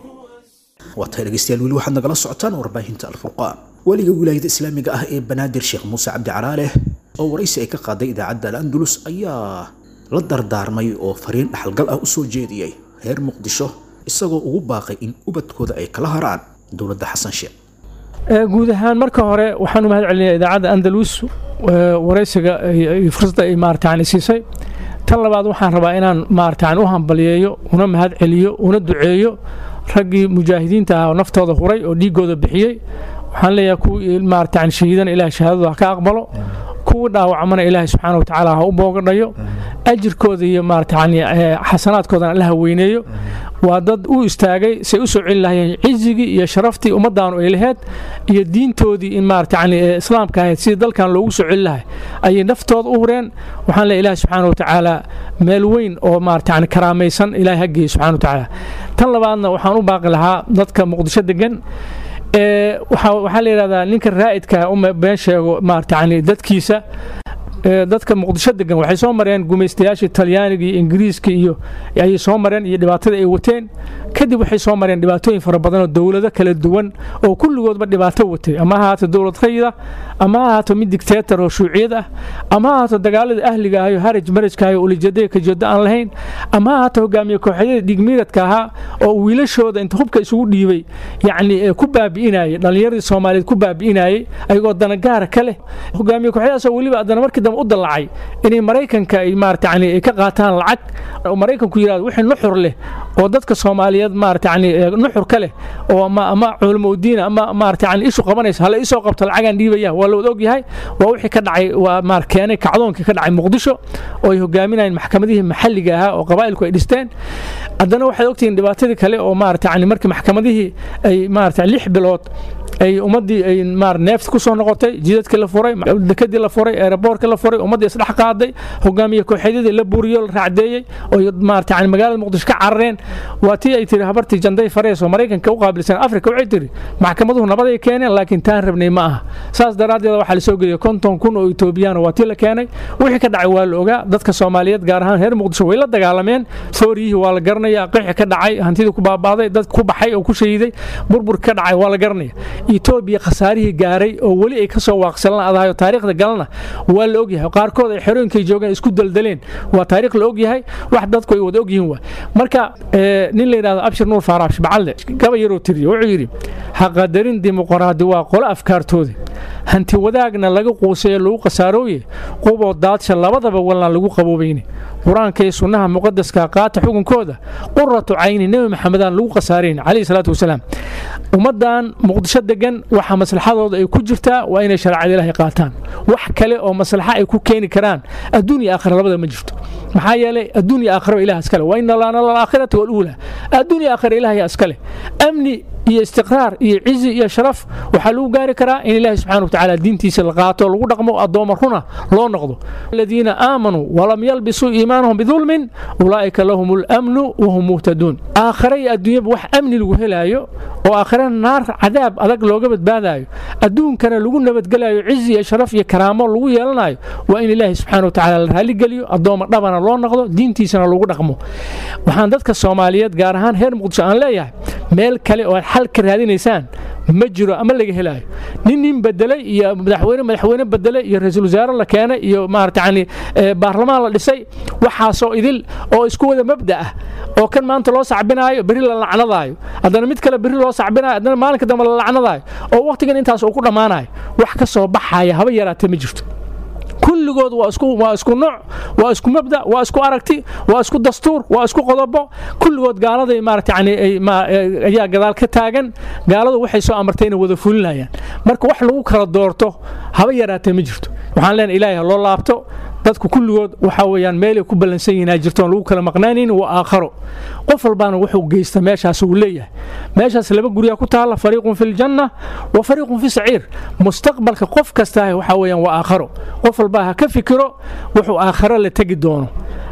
waa tahay dhegeystayaal weli waxaad nagala socotaan warbaahinta alfurqaan. weliga wilaayada islaamiga ah ee banaadir sheekh muuse cabdi caraale oo waraysi ay ka qaaday idaacadda al-andalus ayaa la dardaarmay oo fariin dhaxalgal ah u soo jeediyey reer muqdisho isagoo ugu baaqay in ubadkooda ay kala haraan dowladda xasan sheekh. guud ahaan marka hore waxaan u mahad celinayaa idaacadda andalus waraysiga fursadda ay maartaan siisay. tan labaad waxaan rabaa inaan maartaan u hambaliyeeyo una mahad celiyo una duceeyo raggii mujaahidiinta ah oo naftooda huray oo dhiigooda bixiyey. waxaan leeyahay kuwii maartaan shahiidana ilaahay shahaadada ka aqbalo, kuwii dhaawacmana ilaahay subxaanahu wa tacaala ha u boogadhayo, ajirkooda iyo maartaan xasanaadkoodana alla ha weyneeyo. waa dad u istaagay say u soo celi lahaayeen cizigii iyo sharaftii ummaddaanu ay lahayd iyo diintoodii in maartaan islaamka ahayd sidii dalkan loogu soo celi lahay ayay naftooda u hureen. waxaan leeyahay ilaahay subxaanahu wa tacaala meel weyn oo maartaan karaamaysan ilaahay ha geeyo subxaanahu wa tacaala. tan labaadna waxaan u baaqi lahaa dadka muqdisho degan waxaa la yidhahdaa ninka raa'idka uma been sheego maartaan dadkiisa. dadka muqdisho degan waxay soo mareen gumaystayaashii talyaaniga iyo ingiriiska iyo ayay soo mareen iyo dhibaatada ay wateen. kadib waxay soo mareen dhibaatooyin fara badan oo dowlado kala duwan oo kulligoodba dhibaato watay, ama ha ahaato dowlad rayida, ama ha ahaato mid dictator oo shuuciyad ah, ama ha ahaato dagaalada ahliga ah iyo haraj marajka ah oo ulijeedada ka jeedo aan lahayn, ama ha ahaato hogaamiye kooxyada dhigmiiradka ahaa oo wiilashooda inta hubka isugu dhiibay yacni ku baabi'inayay dhallinyaradii Soomaaliyeed ku baabi'inayay ayagoo danagaara kale. hogaamiye kooxyadaas oo weliba adana markii dambe u dalacay inay Mareykanka ay maartaan ay ka qaataan lacag oo Mareykanku yiraahdo wixii nuxur leh oo dadka Soomaaliyeed maartaan nuxur kale oo ama ama culimo diin ama maartaan ishu qabanaysa hala isoo qabto lacagan dhiibaya waa loo og yahay. waa wixii ka dhacay waa maarkeenay kacdoonka ka dhacay Muqdisho oo ay hogaaminayeen maxkamadihii maxalliga ah oo qabaa'ilku ay dhisteen. haddana waxay ogtiin dhibaatadii kale oo maartaan markii maxkamadihii ay maartaan lix bilood ay ummadii ay maar neefta ku soo noqotay, jidadkii la furay, dekadii la furay, aeroboortka la furay, ummadii isdhex qaaday, hogaamiye kooxyadii la buuriyo la raacdeeyay oo maartaan magaalada Muqdisho ka carareen. waa tii ay tiri habartii Janday Farees oo Mareykanka u qaabilsan Afrika waxay tiri maxkamaduhu nabad ay keeneen laakiin taan rabnay ma aha. saas daraadeed waxa la soo geeyay konton kun oo Itoobiyaan waa tii la keenay. wixii ka dhacay waa la ogaa. dadka Soomaaliyeed gaar ahaan reer Muqdisho way la dagaalameen. Sooriyihii waa la garanayaa, qixi ka dhacay, hantidii ku baabaaday, dad ku baxay oo ku shahiiday, burbur ka dhacay waa la garanayaa. Itoobiya khasaarihii gaaray oo wali ay ka soo waaqsalan adahayo taariikhda galna waa la og yahay. qaarkood ay xerooyinkay joogeen isku daldaleen waa taariikh la og yahay, wax dadku ay wada og yihiin. waa marka nin la yiraahdo Abshir Nuur Faarax Bacalde gaba yaro tiriyo wuxuu yiri ha qadarin dimuqraadi waa qolo afkaartooda hanti wadaagna laga quuseeyo lagu qasaarooye quboo daadsha labadaba walna lagu qaboobayni. quraanka iyo sunnaha muqaddaska qaata xukunkooda qurratu ayni nabi maxamedaan lagu qasaareen kaleey salaatu wasalaam. ummadan Muqdisho degan waxa maslaxadooda ay ku jirtaa waa inay sharciyada Ilaahay qaataan. wax kale oo maslaxa ay ku keeni karaan adduunyo aakhira labada ma jirto. maxaa yeelay adduunyo aakhira Ilaahay iskale waa inna lana al-aakhiratu wal-uula. adduunyo aakhira Ilaahay iskale amni iyo istiqraar iyo cizi iyo sharaf waxa lagu gaari karaa in Ilaahay subhanahu wa ta'ala diintiisa la qaato lagu dhaqmo adooma runa loo noqdo. alladina aamanu wa lam yalbisu iimaanahum bidhulmin ulaa'ika lahumul amnu wa hum muhtadun. aakhira iyo adduunyo wax amni lagu helaayo oo aakhira naar cadaab adag looga badbaadayo, adduunkana lagu nabadgalayo cizi iyo sharaf iyo karaamo lagu yeelanayo waa in Ilaahay subhanahu wa ta'ala la raali galiyo adooma dhabana loo noqdo diintiisana lagu dhaqmo. waxaan dadka Soomaaliyeed gaar ahaan reer Muqdisho aan leeyahay meel kale oo xal ka raadinaysaan ma jiro ama laga helaayo. nin nin bedelay iyo madaxweyne madaxweyne bedelay iyo ra'iisul wasaare la keenay iyo maartaan baarlamaan la dhisay waxaasoo idil oo isku wada mabda ah oo kan maanta loo sacbinaayo bari la lacnadaayo haddana mid kale bari loo sacbinaayo haddana maalinka dambe la lacnadaayo oo waqtigan intaas uu ku dhamaanayo wax ka soo baxaya haba yaraatee ma jirto. kulligood waa isku waa isku nooc waa isku mabda waa isku aragti waa isku dastuur waa isku qodobo kulligood gaalada maartaan ay ayaa gadaal ka taagan. gaaladu waxay soo amartay inay wada fulinayaan marka wax lagu kala doorto haba yaraatee ma jirto. waxaan leenahay Ilaahay loo laabto dadku kulligood waxa weeyaan meel ay ku balansan yihiin jirto lagu kala maqnaanin waa aakhiro. qof walbaana wuxuu geeysta meeshaas uu leeyahay. meeshaas laba guriga ku taala fariiqun fil janna wa fariiqun fi saciir. mustaqbalka qof kasta waxa weeyaan waa aakhiro. qof walba ha ka fikiro wuxuu aakhiro la tagi doono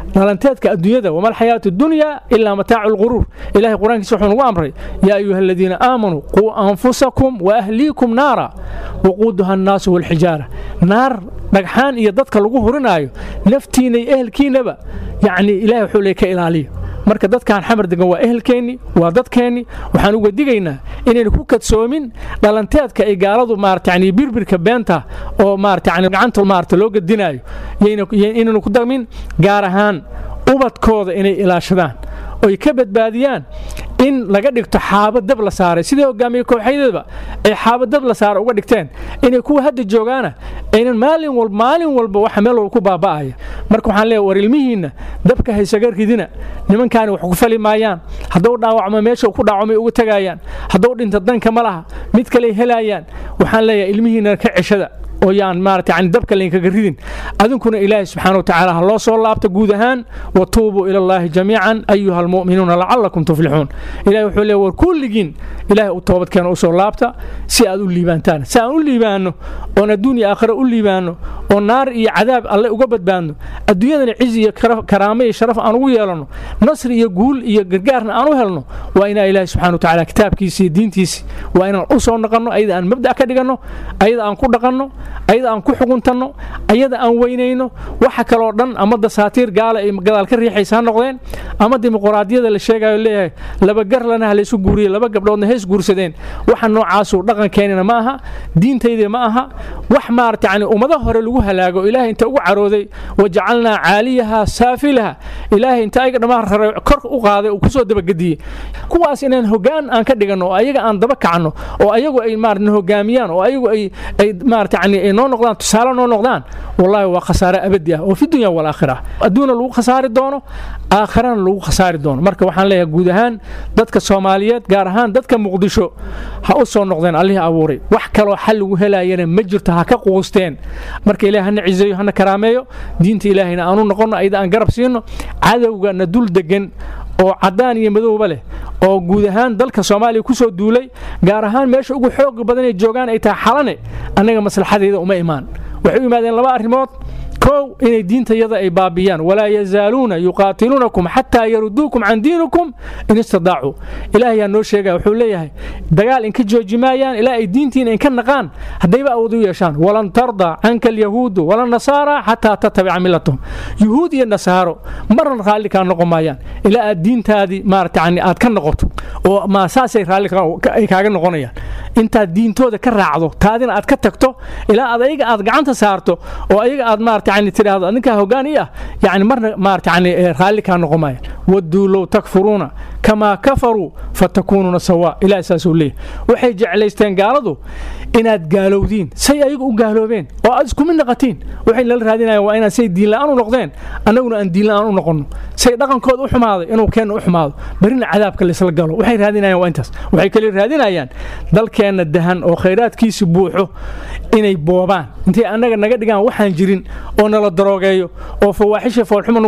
dhalanteedka adduunyada wama alxayaatu dunya ilaa mataacu lquruur ilahay qur-aankiisa wuxuu nagu amray yaa ayuha aladiina aamanuu quu anfusakum waahliikum naara waquuduha annaasu walxijaara naar dhagxaan iyo dadka lagu hurinaayo naftiina iyo ehelkiinaba yacni ilahay wuxuu leey ka ilaaliyo marka dadkan xamar degan waa ehelkeenni waa dadkeenni waxaan uga digaynaa inaynu ku kadsoomin dhalanteedka ay gaaladu maarata yani birbirka beenta oo maarata yani gacanta maarata loo gadinaayo inaynu ku dagmin gaar ahaan ubadkooda inay ilaashadaan oy ka badbaadiyaan in laga dhigto xaabo dab la saaray sidii hogaamiye kooxadeedba ay xaabo dab la saaray uga dhigteen inay kuwa hadda joogaana aynan maalin walba maalin walba waxa meel walba ku baaba'aya marka waxaan leeyahay war ilmihiina dabka haysaga ridina nimankaani wax ku fali maayaan hadduu dhaawacmo meesha ku dhaawacmay uga tagayaan hadduu dhinto danka ma laha mid kale helayaan waxaan leeyahay ilmihiina ka ceshada oo yaan maarata yani dabka laynkaga ridin adinkuna ilaahay subxaana watacaala ha loo soo laabta guud ahaan watuubuu ila allaahi jamiican ayuha almu'minuuna lacalakum tuflixuun ilahay wuxuu leeya war kulligiin ilaahay u toobadkeena u soo laabta si aad u liibaantaan si aan u liibaanno oon adduun iyo aakhira u liibaanno oo naar iyo cadaab alle uga badbaadno adduunyadana cizi iyo karaamo iyo sharaf aan ugu yeelanno nasri iyo guul iyo gargaarna aan u helno waa inaa ilaahay subxana watacaala kitaabkiisi iyo diintiisi waa inaan u soo naqanno ayada aan mabda' ka dhiganno ayada aan ku dhaqanno ayada aan ku xuguntanno ayada aan weynayno waxa kaloo dhan ama dasaatiir gaala ay gadaal ka riixaysa ha noqdeen ama dimuqraadiyada la sheegayo leeyahay laba garlana ha laysu guuriye laba gabdhoodna hees guursadeen waxa noocaasu dhaqankeenina ma aha diintayda ma aha wax maarata yani ummado hore lagu halaago ilaahay inta ugu carooday wajacalnaa caaliyaha saafilaha ilaahay inta ayaga dhammaan raray kor u qaaday uu kusoo dabagediyey kuwaas inaan hogaan aan ka dhiganno oo ayaga aan daba kacno oo ayagu ay maarata hogaamiyaan oo ayagu ay ay maarata yani ay noo noqdaan tusaale noo noqdaan wallahi waa khasaare abadi ah oo fi dunya wal aakhirah adduuna lagu khasaari doono aakhirana lagu khasaari doono marka waxaan leeyahay guud ahaan dadka Soomaaliyeed gaar ahaan dadka Muqdisho ha u soo noqdeen Allih abuuray wax kale oo xal lagu helaayana ma jirto ha ka quusteen marka Ilaahay hana ciiseeyo hana karaameeyo diinta Ilaahayna aanu noqono ayda aan garab siino cadawgana dul degan oo cadaan iyo madowba leh oo guud ahaan dalka Soomaaliya ku soo duulay gaar ahaan meesha ugu xoog badan ay joogaan ay tahay xalane anaga maslaxadeeda uma imaan waxay u yimaadeen laba arrimood كو إن الدين تيضا أي بابيان ولا يزالون يقاتلونكم حتى يردوكم عن دينكم إن استطاعوا إلهي أنه شيئا وحوليه دقال إن كجو جمايان إلهي الدين تين إن كان نقان هدى يبقى أوضو يشان ولن ترضى عنك اليهود ولا النصارى حتى تتبع ملتهم يهودي النصارى مرة خالي كان نقمايان إلى الدين تادي مارت عني آد كان نقطو وما ساسي خالي كان نقونيان انت الدين تودا كرعضو تادين آد كتكتو إلى آد أيقا آد قعنت سارتو وأيقا آد مارت يعني ترى أنك هوجانية يعني مرة مارت يعني خالي كان نقمايان ودوا لو تكفرون كما كفروا فتكونون سواء إلى أساس ليه وحي جعليستين قالوا إناد قالوا دين سي أيقوا قالوا بين وأذكوا من نقتين وحي للرهادين وإنا سي دين لأنو نقدين أنونا أن دين لأنو نقنو سي دقن كود أحماضي إنو كان أحماضي برنا عذاب كاللي سلقالوا وحي رهادين وإنتس وحي كاللي رهادين أيان دل كان الدهن وخيرات كيس بوحو إني بوابان انتي أنك نقدقان وحان جرين أونا للدروغيو وفواحشة فالحما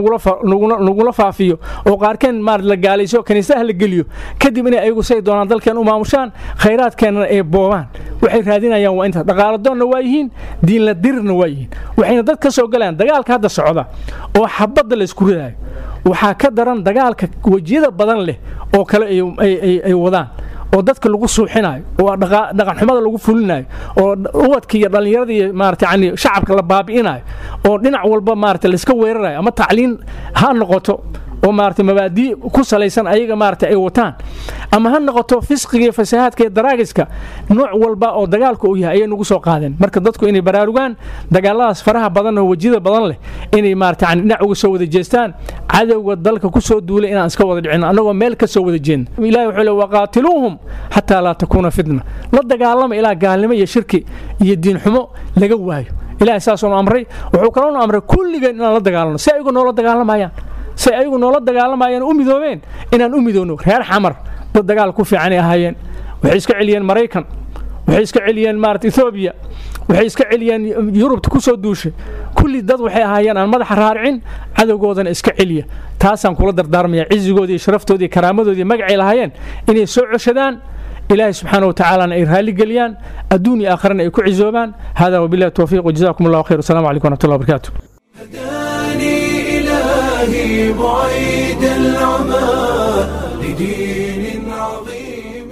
نقول فافيو وقار كان مار لقاليسو كان يستاهل قليو كدب إني أيقو سيدونا دل كان أمامشان خيرات كان أي بوابان وحي رهادين أيان وإنتس دقال الدون نوايهين دين لدير نوايهين وحين دad ka soo galeen dagaalka hadda socda oo xabada la isku ridayo waxa ka daran dagaalka wajiyada badan leh oo kale ay ay ay wadaan oo dadka lagu suuxinayo oo dhaqan xumada lagu fulinayo oo uwadka iyo dhalinyarada iyo maartay yani shacabka la baabi'inayo oo dhinac walba maartay la iska weerarayo ama tacliin ha noqoto oo maartay mabaadi ku salaysan ayaga maartay ay wataan ama ha noqoto fisqiga iyo fasahaadka iyo daraagiska nooc walba oo dagaalku u yahay ay nagu soo qaadeen marka dadku inay baraarugaan dagaaladaas faraha badan oo wajida badan leh inay maartay yani dhinac uga soo wada jeestaan cadawga dalka ku soo duulay inaan iska wada dhicin anagoo meel ka soo wada jeen ilaahay wuxuu leeyahay waqaatiluhum hatta la takuna fitna la dagaalama ilaa gaalnimo iyo shirki iyo diin xumo laga waayo ilaahay saasoo amray wuxuu kaloo amray kulligan inaan la dagaalano si ay ugu nool dagaalamayaan si ayagu noola dagaalamayaan u midoobeen inaan u midoono reer xamar dad dagaal ku fiican ay ahaayeen waxay iska celiyeen Mareykan waxay iska celiyeen maarta Ethiopia waxay iska celiyeen Yurub ku soo duushay kulli dad waxay ahaayeen aan madax raaricin cadawgoodana iska celiya taasaan kula dardaarmaya cizigoodii sharaftoodii karaamadoodii magacay lahaayeen inay soo ceshadaan إلهي سبحانه وتعالى إرهالي قليان أدوني آخرين أي كعزوبان هذا وبالله التوفيق وجزاكم الله خير والسلام عليكم ورحمة الله وبركاته هداني إلهي بعيد العمى لدين عظيم.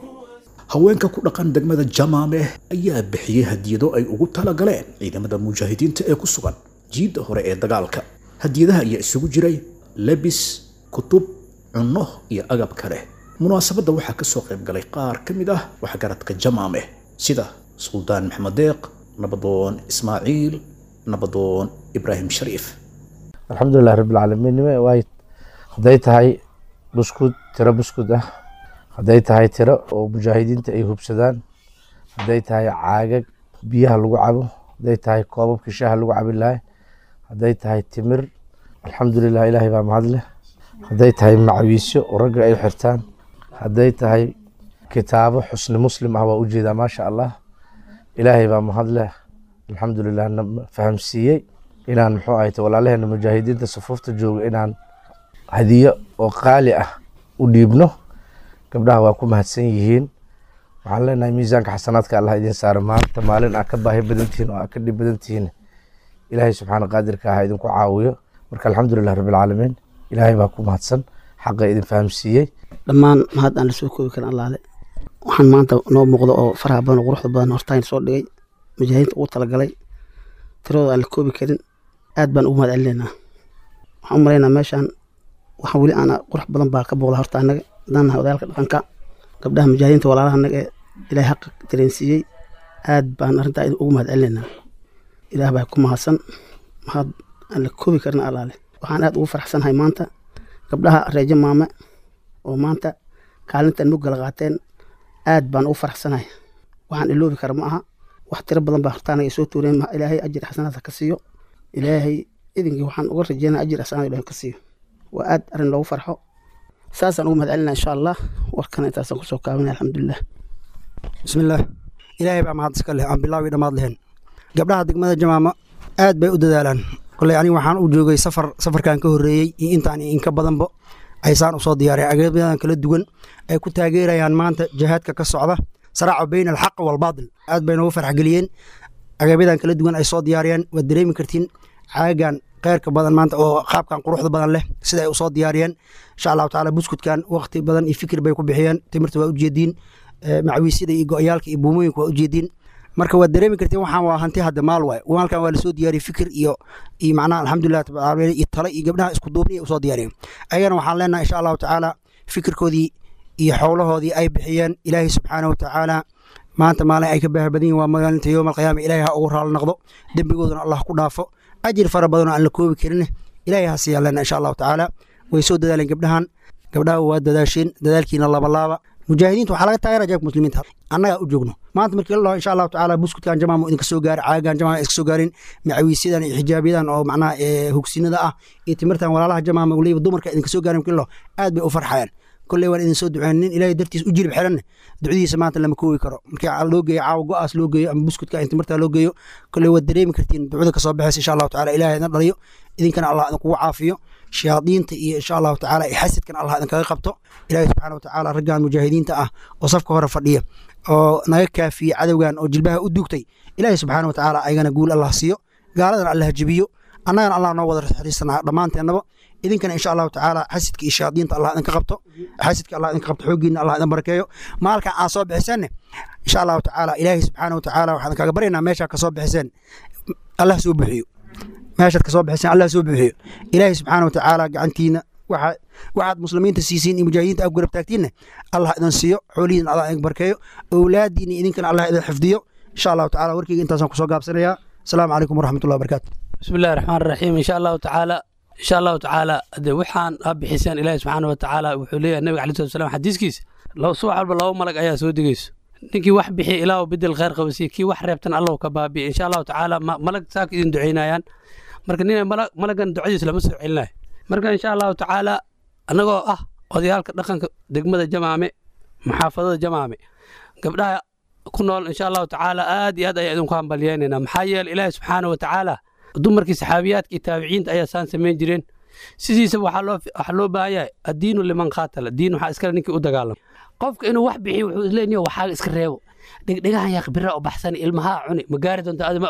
haweenka ku dhaqan degmada Jamaame ayaa bixiyay hadiyado ay ugu tala galeen ciidamada mujaahidiinta ee ku sugan jiida hore ee dagaalka. hadiyadaha ayaa isugu jiray labis, kutub, cunno iyo agab kale. munaasabadda waxaa ka soo qayb galay qaar ka mid ah waxgaradka Jamaame sida Suldaan Maxamed Deeq, Nabadoon Ismaaciil, Nabadoon Ibrahim Shariif. alxamdulilah rabbil caalamiin way haday tahay buskud tiro buskud ah, haday tahay tiro oo mujaahidiinta ay hubsadaan, haday tahay caagag biyaha lagu cabo, haday tahay koobabka shaaha lagu cabi lahaa, haday tahay timir, alxamdulilah ilaahay baa mahad leh, haday tahay macawiisyo oo ragga ay xirtaan, haday tahay kitaabo xusni muslim ah waa u jeedaa maasha allah, ilaahay baa mahad leh, alxamdulilah na fahamsiiyey inaan muxuu ahayd walaalaheena mujaahidiinta sufuufta jooga inaan hadiyo oo qaali ah u dhiibno. gabdhaha waa ku mahadsan yihiin, waxaan leenahay miisaanka xasanaadka allah idin saaro. maanta maalin aa ka baahi badan tihiin oo aa ka dhib badan tihiin, ilaahay subxaana qaadirka ah idinku caawiyo. marka alxamdulilah rabbil caalamiin, ilaahay baa ku mahadsan, xaqa idin fahamsiiyey. dhammaan mahad aan la soo koobi karin allaale. waxaan maanta noo muuqdo oo faraha badan oo quruxda badan hortaan soo dhigay mujaahidiinta ugu talagalay tiradooda aan la koobi karin, aad baan ugu mahad celinaynaa. waxaan u malaynaa meeshaan waxa weli aan qurux badan baa ka booqda horta annaga haddaan nahay odayaalka dhaqanka gabdhaha mujaahidiinta walaalaha annaga ee ilaahay xaqa dareensiiyey, aad baan arrintaa ugu mahad celinaynaa. ilaah baa ku mahadsan, mahad aan la koobi karin allaale. waxaan aad ugu faraxsanahay maanta gabdhaha reer Jamaame oo maanta kaalintan mugala qaateen, aad baan ugu faraxsanahay. waxaan iloobi kara ma aha, wax tiro badan baa hortaan ay soo tuureen, ilaahay ajir xasanaad ka siiyo. ilaahay idinkii waxaan uga rajeynayaa ajir xasanaad ilaahay ka siiyo. waa aad arrin loogu farxo, saasaan ugu mahad celinaa insha allah. warkana intaasaan kusoo kaabinaya alxamdulilah. bismillaah, ilaahay baa mahad iska leh, aan bilaawi dhammaad lahayn. gabdhaha degmada Jamaama aad bay u dadaalaan. koley aniga waxaan u joogay safar safarkan ka horreeyey iyo intaan inka badanba aysaan usoo diyaariyay agabadan kala duwan ay ku taageerayaan maanta jihaadka ka socda saraaca bayna alxaq walbaadil. aad bay noogu farx geliyeen agabadan kala duwan ay soo diyaariyaan. waad dareemi kartiin caagan khayrka badan maanta oo qaabkan quruxda badan leh sida ay u soo diyaariyeen. insha allahu tacaala buskudkan waqti badan iyo fikir bay ku bixiyeen. timirta waa ujeediin, macawiisyada iyo go-yaalka iyo buumooyinka waa ujeediin. marka waad dareemi kartiin waxaan waa hanti hadda maal waay. maalkan waa lasoo diyaariyey fikir iyo iyo macnaha alxamdulilah taala iyo tale iyo gabdhaha isku duubni ay usoo diyaariyeen. ayagana waxaan leenahay insha allahu tacaala fikirkoodii iyo xowlahoodii ay bixiyeen ilaahay subxaana wa tacaala maanta maalin ay ka baahi badan yihin waa maalinta yowm alqiyaama. ilaahay ha ugu raali noqdo, dembigoodana allah ku dhaafo, ajir fara badan oo aan la koobi karin ilaahay ha siiyaa leenahay insha allahu tacaala. way soo dadaaleen gabdhahan, gabdhaha waa dadaasheen, dadaalkiina labalaaba. mujaahidiinta waxaa laga taageera jeebka muslimiinta, annagaa u joogno maanta markii la dhaho insha allahu tacaala buskudkan Jamaama idinka soo gaaray, caagan Jamaama iska soo gaarin, macawiisyadan iyo xijaabiyadan oo macnaha hugsinada ah iyo timirtan walaalaha Jamaama waliba dumarka idinka soo gaarin markii la dhaho aad bay u farxayaan. kolley waan idin soo duceynin ilaahay dartiis u jirib xiran ducadiisa maanta lama koobi karo. markii loo geeyo caawa go-aas loo geeyo ama buskudka in timirta loo geeyo, kolley waad dareemi kartiin ducada kasoo baxaysa insha allahu tacaala. ilaahay idin dhaliyo, idinkana allah idinkugu caafiyo, shayaadiinta iyo insha allahu tacaala iyo xasidkan allah idinkaga qabto. ilaahay subxaana wa tacaala raggan mujaahidiinta ah oo safka hore fadhiya oo naga kaafiyey cadowgan oo jilbaha u duugtay, ilaahay subxaana wa tacaala ayagana guul allah siiyo, gaaladana allah jibiyo, annagana allah noo wada raxriisanaa dhammaanteennaba. idinkana insha allahu tacaala xasidka iyo shayaadiinta allah idinka qabto, xasidka allah idinka qabto, xooggiina allah idin barakeeyo. maalkan aad soo bixiseenna insha allahu tacaala ilaahay subxaana wa tacaala waxaan kaga baryaynaa meeshaa ka soo bixiseen allah soo buuxiyo, meeshaad ka soo bixiseen allah soo buuxiyo. ilaahay subxaana wa tacaala gacantiina waxaad waxaad muslimiinta siisiin iyo mujaahidiinta aad garab taagtiinna allah idin siiyo, xoolihiina allah idin barkeeyo, awlaadiina idinkana allah idin xifdiyo insha allahu tacaala. warkeyga intaasaan kusoo gaabsanayaa. asalaamu calaykum waraxmatullahi wabarakaatu. bismillahi raxmaan raxiim. insha allahu tacaala insha allahu tacaala de waxaan ha bixiseen ilaahi subxaana wa tacaala wuxuu leeyahay nabiga alai salatu salam xadiiskiisa subax walba laba malag ayaa soo degeyso. ninkii wax bixiya ilaahu bedel khayr qabasiye, kii wax reebtan allahu ka baabiye. insha allahu tacaala malag saaka idin duceynayaan. marka nina malagan ducadiis lama soo celinayo. marka insha allahu tacaala annagoo ah odayaalka dhaqanka degmada Jamaame, maxaafadada Jamaame, gabdhaha ku nool insha allahu tacaala aad iyo aad ayaa idinku hambalyeynayna. maxaa yeelay ilaahi subxaana wa tacaala dumarkii saxaabiyaadka iyo taabiciinta ayaa saan samayn jireen. sidiisa waxaa loo waxaa loo baahan yahay addiinu liman qaatala, diin waxaa iskale ninkii u dagaalama. qofka inuu wax bixiyo wuxuu isleeyahay waxaaga iska reebo, dhegdhegahan yaa khibira u baxsan, ilmaha cuni ma gaari doonta adima og.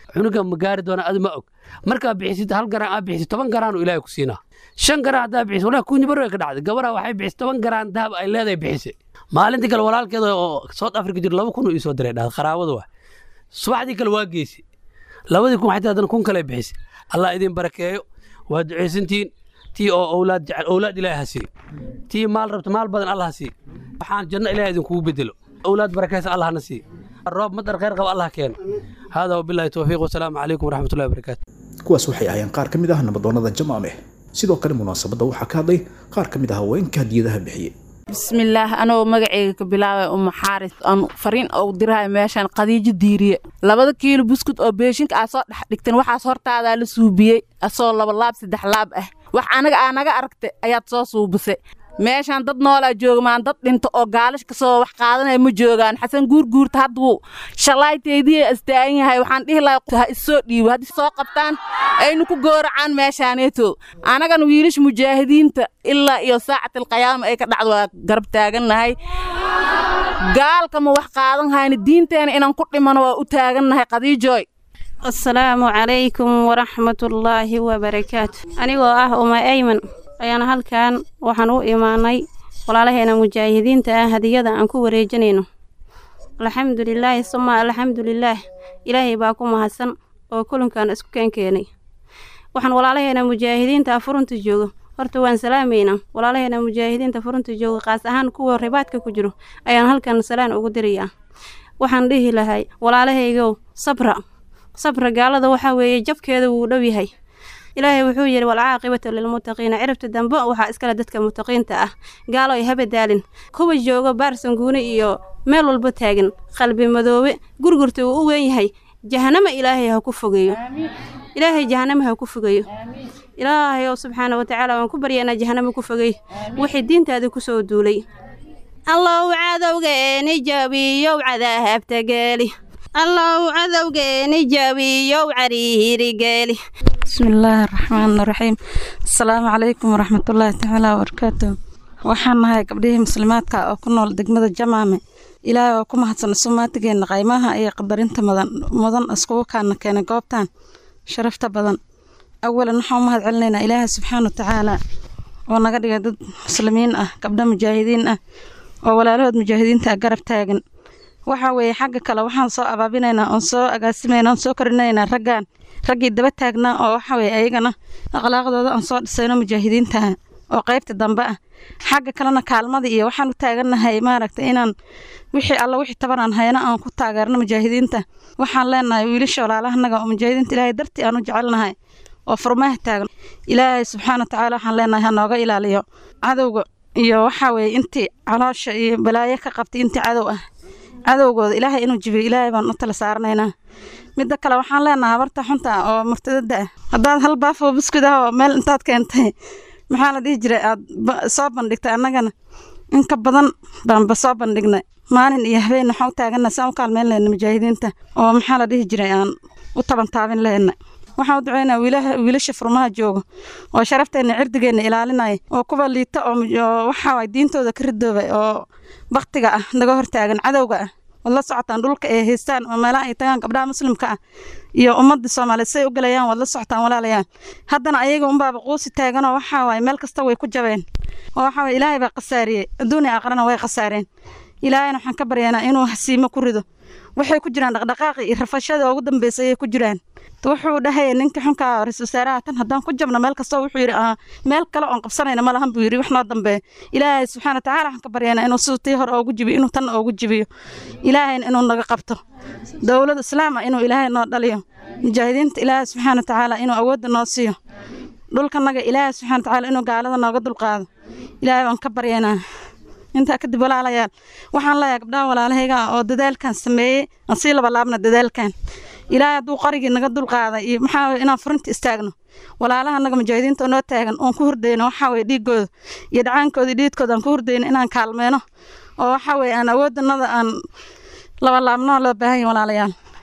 cunuga ma gaari doona ad ma og markaa bixisid hal garaan aa bixisid toban garaan uu ilaahay ku siinaa shan garaan haddaa bixisid walaa kuunya barwe ka dhacday gabaraa waxay bixisay toban garaan dahab ay leedahay bixisay maalintii kale walaalkeeda oo South Africa jir laba kun uu isoo diray dhahad qaraabada waa subaxdii kale waa geesi labadii kun xataa hadan kun kale bixisay Allah idin barakeeyo waa duceysantiin tii oo awlaad jecel awlaad ilaahay hasi tii maal rabta maal badan Allah hasi waxaan janno ilaahay idin kugu bedelo awlaad barakeysan Allah nasi roob madar khayr qaba Allah keen hada wabillahi tawfiiq wasalaamu calaykum waraxmatullahi wabarakaatu kuwaas waxay ahaayeen qaar ka mid ah nabadoonnada Jamaame sidoo kale munaasabadda waxaa ka hadlay qaar ka mid ah haweenka hadiyadaha bixiyay بسم الله أنا ومجعي كبلاوي أم حارث أم فرين أو درها ماشان قديج ديرية لبض كيلو بسكوت أو بيشنك أصلا دكتور واحد صورت هذا لسوبية أصلا لبلاب سدح لاب إيه واحد أنا أنا أركت أيات صوص وبس meeshaan dad noola joogmaan dad dhinto oo gaalish ka soo wax qaadanay ma joogaan xasan guur guur haduu shalayteedii astaagan yahay waxaan dhihi lahaa isoo dhiibo hadii soo qabtaan aynu ku gooracaan meeshaaneeto anagan wiilish mujaahidiinta ilaa iyo saacatil qiyaama ay ka dhacdo garab taaganahay gaalka ma wax qaadan hayni diinteena inaan ku dhimano waa u taaganahay qadiijooy السلام عليكم ورحمة الله وبركاته أنا وآه أما أيمن ayaan halkan waxaan u imaanay walaalaheena mujaahidiinta ah hadiyada aan ku wareejinayno alxamdulillaah summa alxamdulillaah ilaahay baa ku mahadsan oo kulankan isku keenkeenay waxaan walaalaheena mujaahidiinta furunta joogo horta waan salaameynaa walaalaheena mujaahidiinta furunta joogo qaas ahaan kuwa ribaadka ku jiro ayaan halkan salaan ugu dirayaa waxaan dhihi lahay walaalahaygo sabra sabra gaalada waxa weeye jabkeeda wuu dhow yahay إلهي وحوي والعاقبة للمتقين عرفت الدنب وحا إسكال دتك متقين تأه قالوا يهب دالين كوب الجوغو بارسن قوني إيو ميلو البتاقن قلبي مذوبي قرقرتو ووين هاي جهنم إلهي هكفقيو إلهي جهنم هكفقيو إلهي سبحانه وتعالى وانكبرينا جهنم كفقيو وحي الدين تادو كسو دولي الله عذوغيني جابي وعذاب تقالي الله عذوغيني جابي وعريري قالي بسم الله الرحمن الرحيم السلام عليكم ورحمة الله تعالى وبركاته waxaan nahay gabdhihii muslimaadka oo ku nool degmada Jamaame ilaahay oo ku mahadsan Soomaaligeena qaymaha iyo qadarinta mudan mudan isku kaana keenay goobtan sharafta badan awalan waxaan mahad celinaynaa ilaahay subxaanahu wa ta'ala oo naga dhigay dad muslimiin ah gabdho mujaahidiin ah oo walaalahood mujaahidiinta garab taagan waxa weeye xagga kale waxaan soo abaabinaynaa oo soo agaasimaynaa oo soo korinaynaa raggan raggii daba taagnaa oo waxa weeye ayagana akhlaaqdooda aan soo dhisayno mujaahidiinta oo qaybta dambe ah xagga kalena kaalmada iyo waxaan u taaganahay maaragtay inaan wixii alla wixii tabanaan hayna aan ku taageerno mujaahidiinta waxaan leenahay wiilasha walaalahanaga oo mujaahidiinta ilaahay dartii aan u jecelnahay oo furmaha taagan ilaahay subxaanahu wa ta'aala waxaan leenahay ha nooga ilaaliyo cadowga iyo waxa weeye intii caloosha iyo balaayo ka qabtay intii cadow ah cadowgooda ilaahay inuu jibiyo ilaahay baan u tala saarnaynaa midda kale waxaan leenahay habarta xunta oo murtadada ah haddaad hal baaf oo buskud ah oo meel intaad keentay maxaa la dhihi jiray aad soo bandhigtay annagana in ka badan baanba soo bandhignay maalin iyo habeen waxaan u taaganaa saan u kaalmeyn lehna mujaahidiinta oo maxaa la dhihi jiray aan u taban taabin lehna waxaan u duceynaa wiilasha furmaha jooga oo sharafteena cirdigeena ilaalinaya oo kuwa liita oo waxa way diintooda ka ridoobay oo waqtiga ah naga hortaagan cadowga ah wala socotaan dhulka ay haystaan oo meelaha ay tagaan gabdhaha muslimka ah iyo ummadda Soomaaliyeed say u galayaan wala socotaan walaalayaan haddana ayaga un baa quusi taagan oo waxa way meel kasta way ku jabeen oo waxa way ilaahay baa qasaariyay adduunka aqrana way qasaareen ilaahayna waxaan ka baryaynaa inuu hasiimo ku rido waxay ku jiraan dhaqdhaqaaqi iyo rafashada ugu dambeysay ku jiraan wuxuu dhahay ninka xunka ra'iisul wasaaraha tan haddaan ku jabno meel kasta wuxuu yiri meel kale oo qabsanayna ma lahan buu yiri wax noo dambeeyo ilaahay subxaanahu wa ta'aala waxaan ka baryaynaa inuu sidii hore ugu jibiyo inuu tan ugu jibiyo ilaahay inuu naga qabto dawladda islaamka inuu ilaahay noo dhaliyo mujaahidiinta ilaahay subxaanahu wa ta'aala inuu awood noo siiyo dhulkanaga ilaahay subxaanahu wa ta'aala inuu gaalada nooga dulqaado ilaahay waan ka baryaynaa inta kadib walaalayaal waxaan leeyahay gabdhaha walaalahayga oo dadaalkan sameeyay aan si laba laabna dadaalkan ilaahay hadduu qarigii naga dulqaaday iyo maxaa inaan furinta istaagno walaalaha naga mujaahidiinta noo taagan oon ku hurdayno waxa way dhiigooda iyo dhacaankooda dhiidkooda aan ku hurdayno inaan kaalmeeno oo waxa way aan awoodnada aan laba laabno loo baahan yahay walaalayaal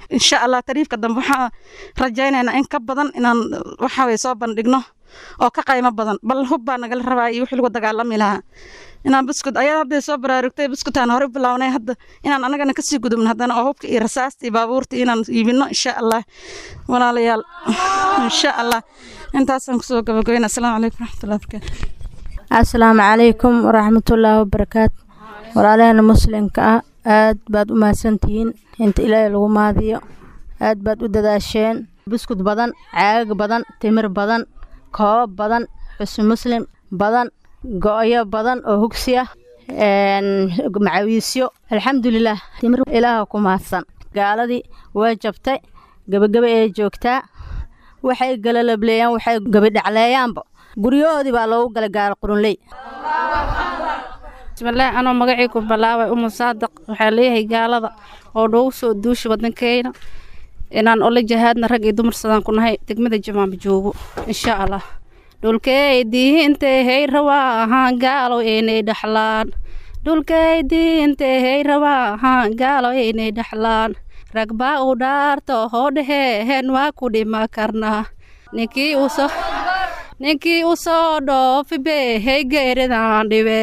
insha allah tariifka dambe waxaan rajaynaynaa in ka badan inaan waxa way soo bandhigno oo ka qaymo badan bal hub baa nagala rabaa iyo wixii lagu dagaalami lahaa inaan buskud ayaa hadday soo baraarugtay buskutaan hore bilownay hadda inaan anagana kasii gudubno haddana oo hubka iyo rasaasta iyo baabuurta inaan iibino insha allah walaalayaal insha allah intaasaan kusoo gabagabayna asalaamu calaykum waraxmatullahi wabarakaatu asalaamu calaykum waraxmatullaahi wabarakaatu walaalaheena muslimka ah aad baad u mahadsantihiin inta ilaahay lagu maadiyo aad baad u dadaasheen buskud badan caagag badan timir badan koob badan xusn muslim badan go-yo badan oo hugsi ah macawiisyo alxamdulilah timir ilaaha ku mahadsan gaaladii waa jabtay gabagaba ee joogtaa waxay galalableeyaan waxay gabadhacleeyaanba guryahoodii baa loogu gala gaaro qurunley bismillaah anoo magacii ku bilaabay umu saadiq waxaa leeyahay gaalada oo noogu soo duusha waddankeena inaan ola jahaadna rag iyo dumar sadaan ku nahay degmada jamaama joogo insha allah dhulkeydii intay hay rabaa ahaan gaalo inay dhaxlaan dhulkeydii intay hay rabaa ahaan gaalo inay dhaxlaan rag baa u dhaarto hoo dheheen waa ku dhima karnaa ninkii u soo ninkii u soo dhoofi bee hay geeridaan dhibe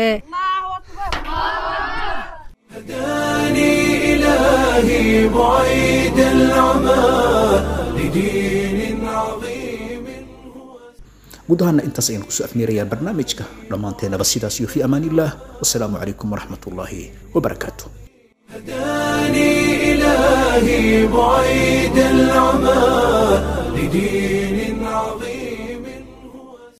هداني إلهي بعيد العمى لدين عظيم guud ahaana intaas ayaan kusoo afmeerayaa barnaamijka dhammaanteenaba sidaas iyo fi amaan illah wasalaamu calaykum waraxmat ullaahi wabarakaatu هداني إلهي بعيد العمى لدين عظيم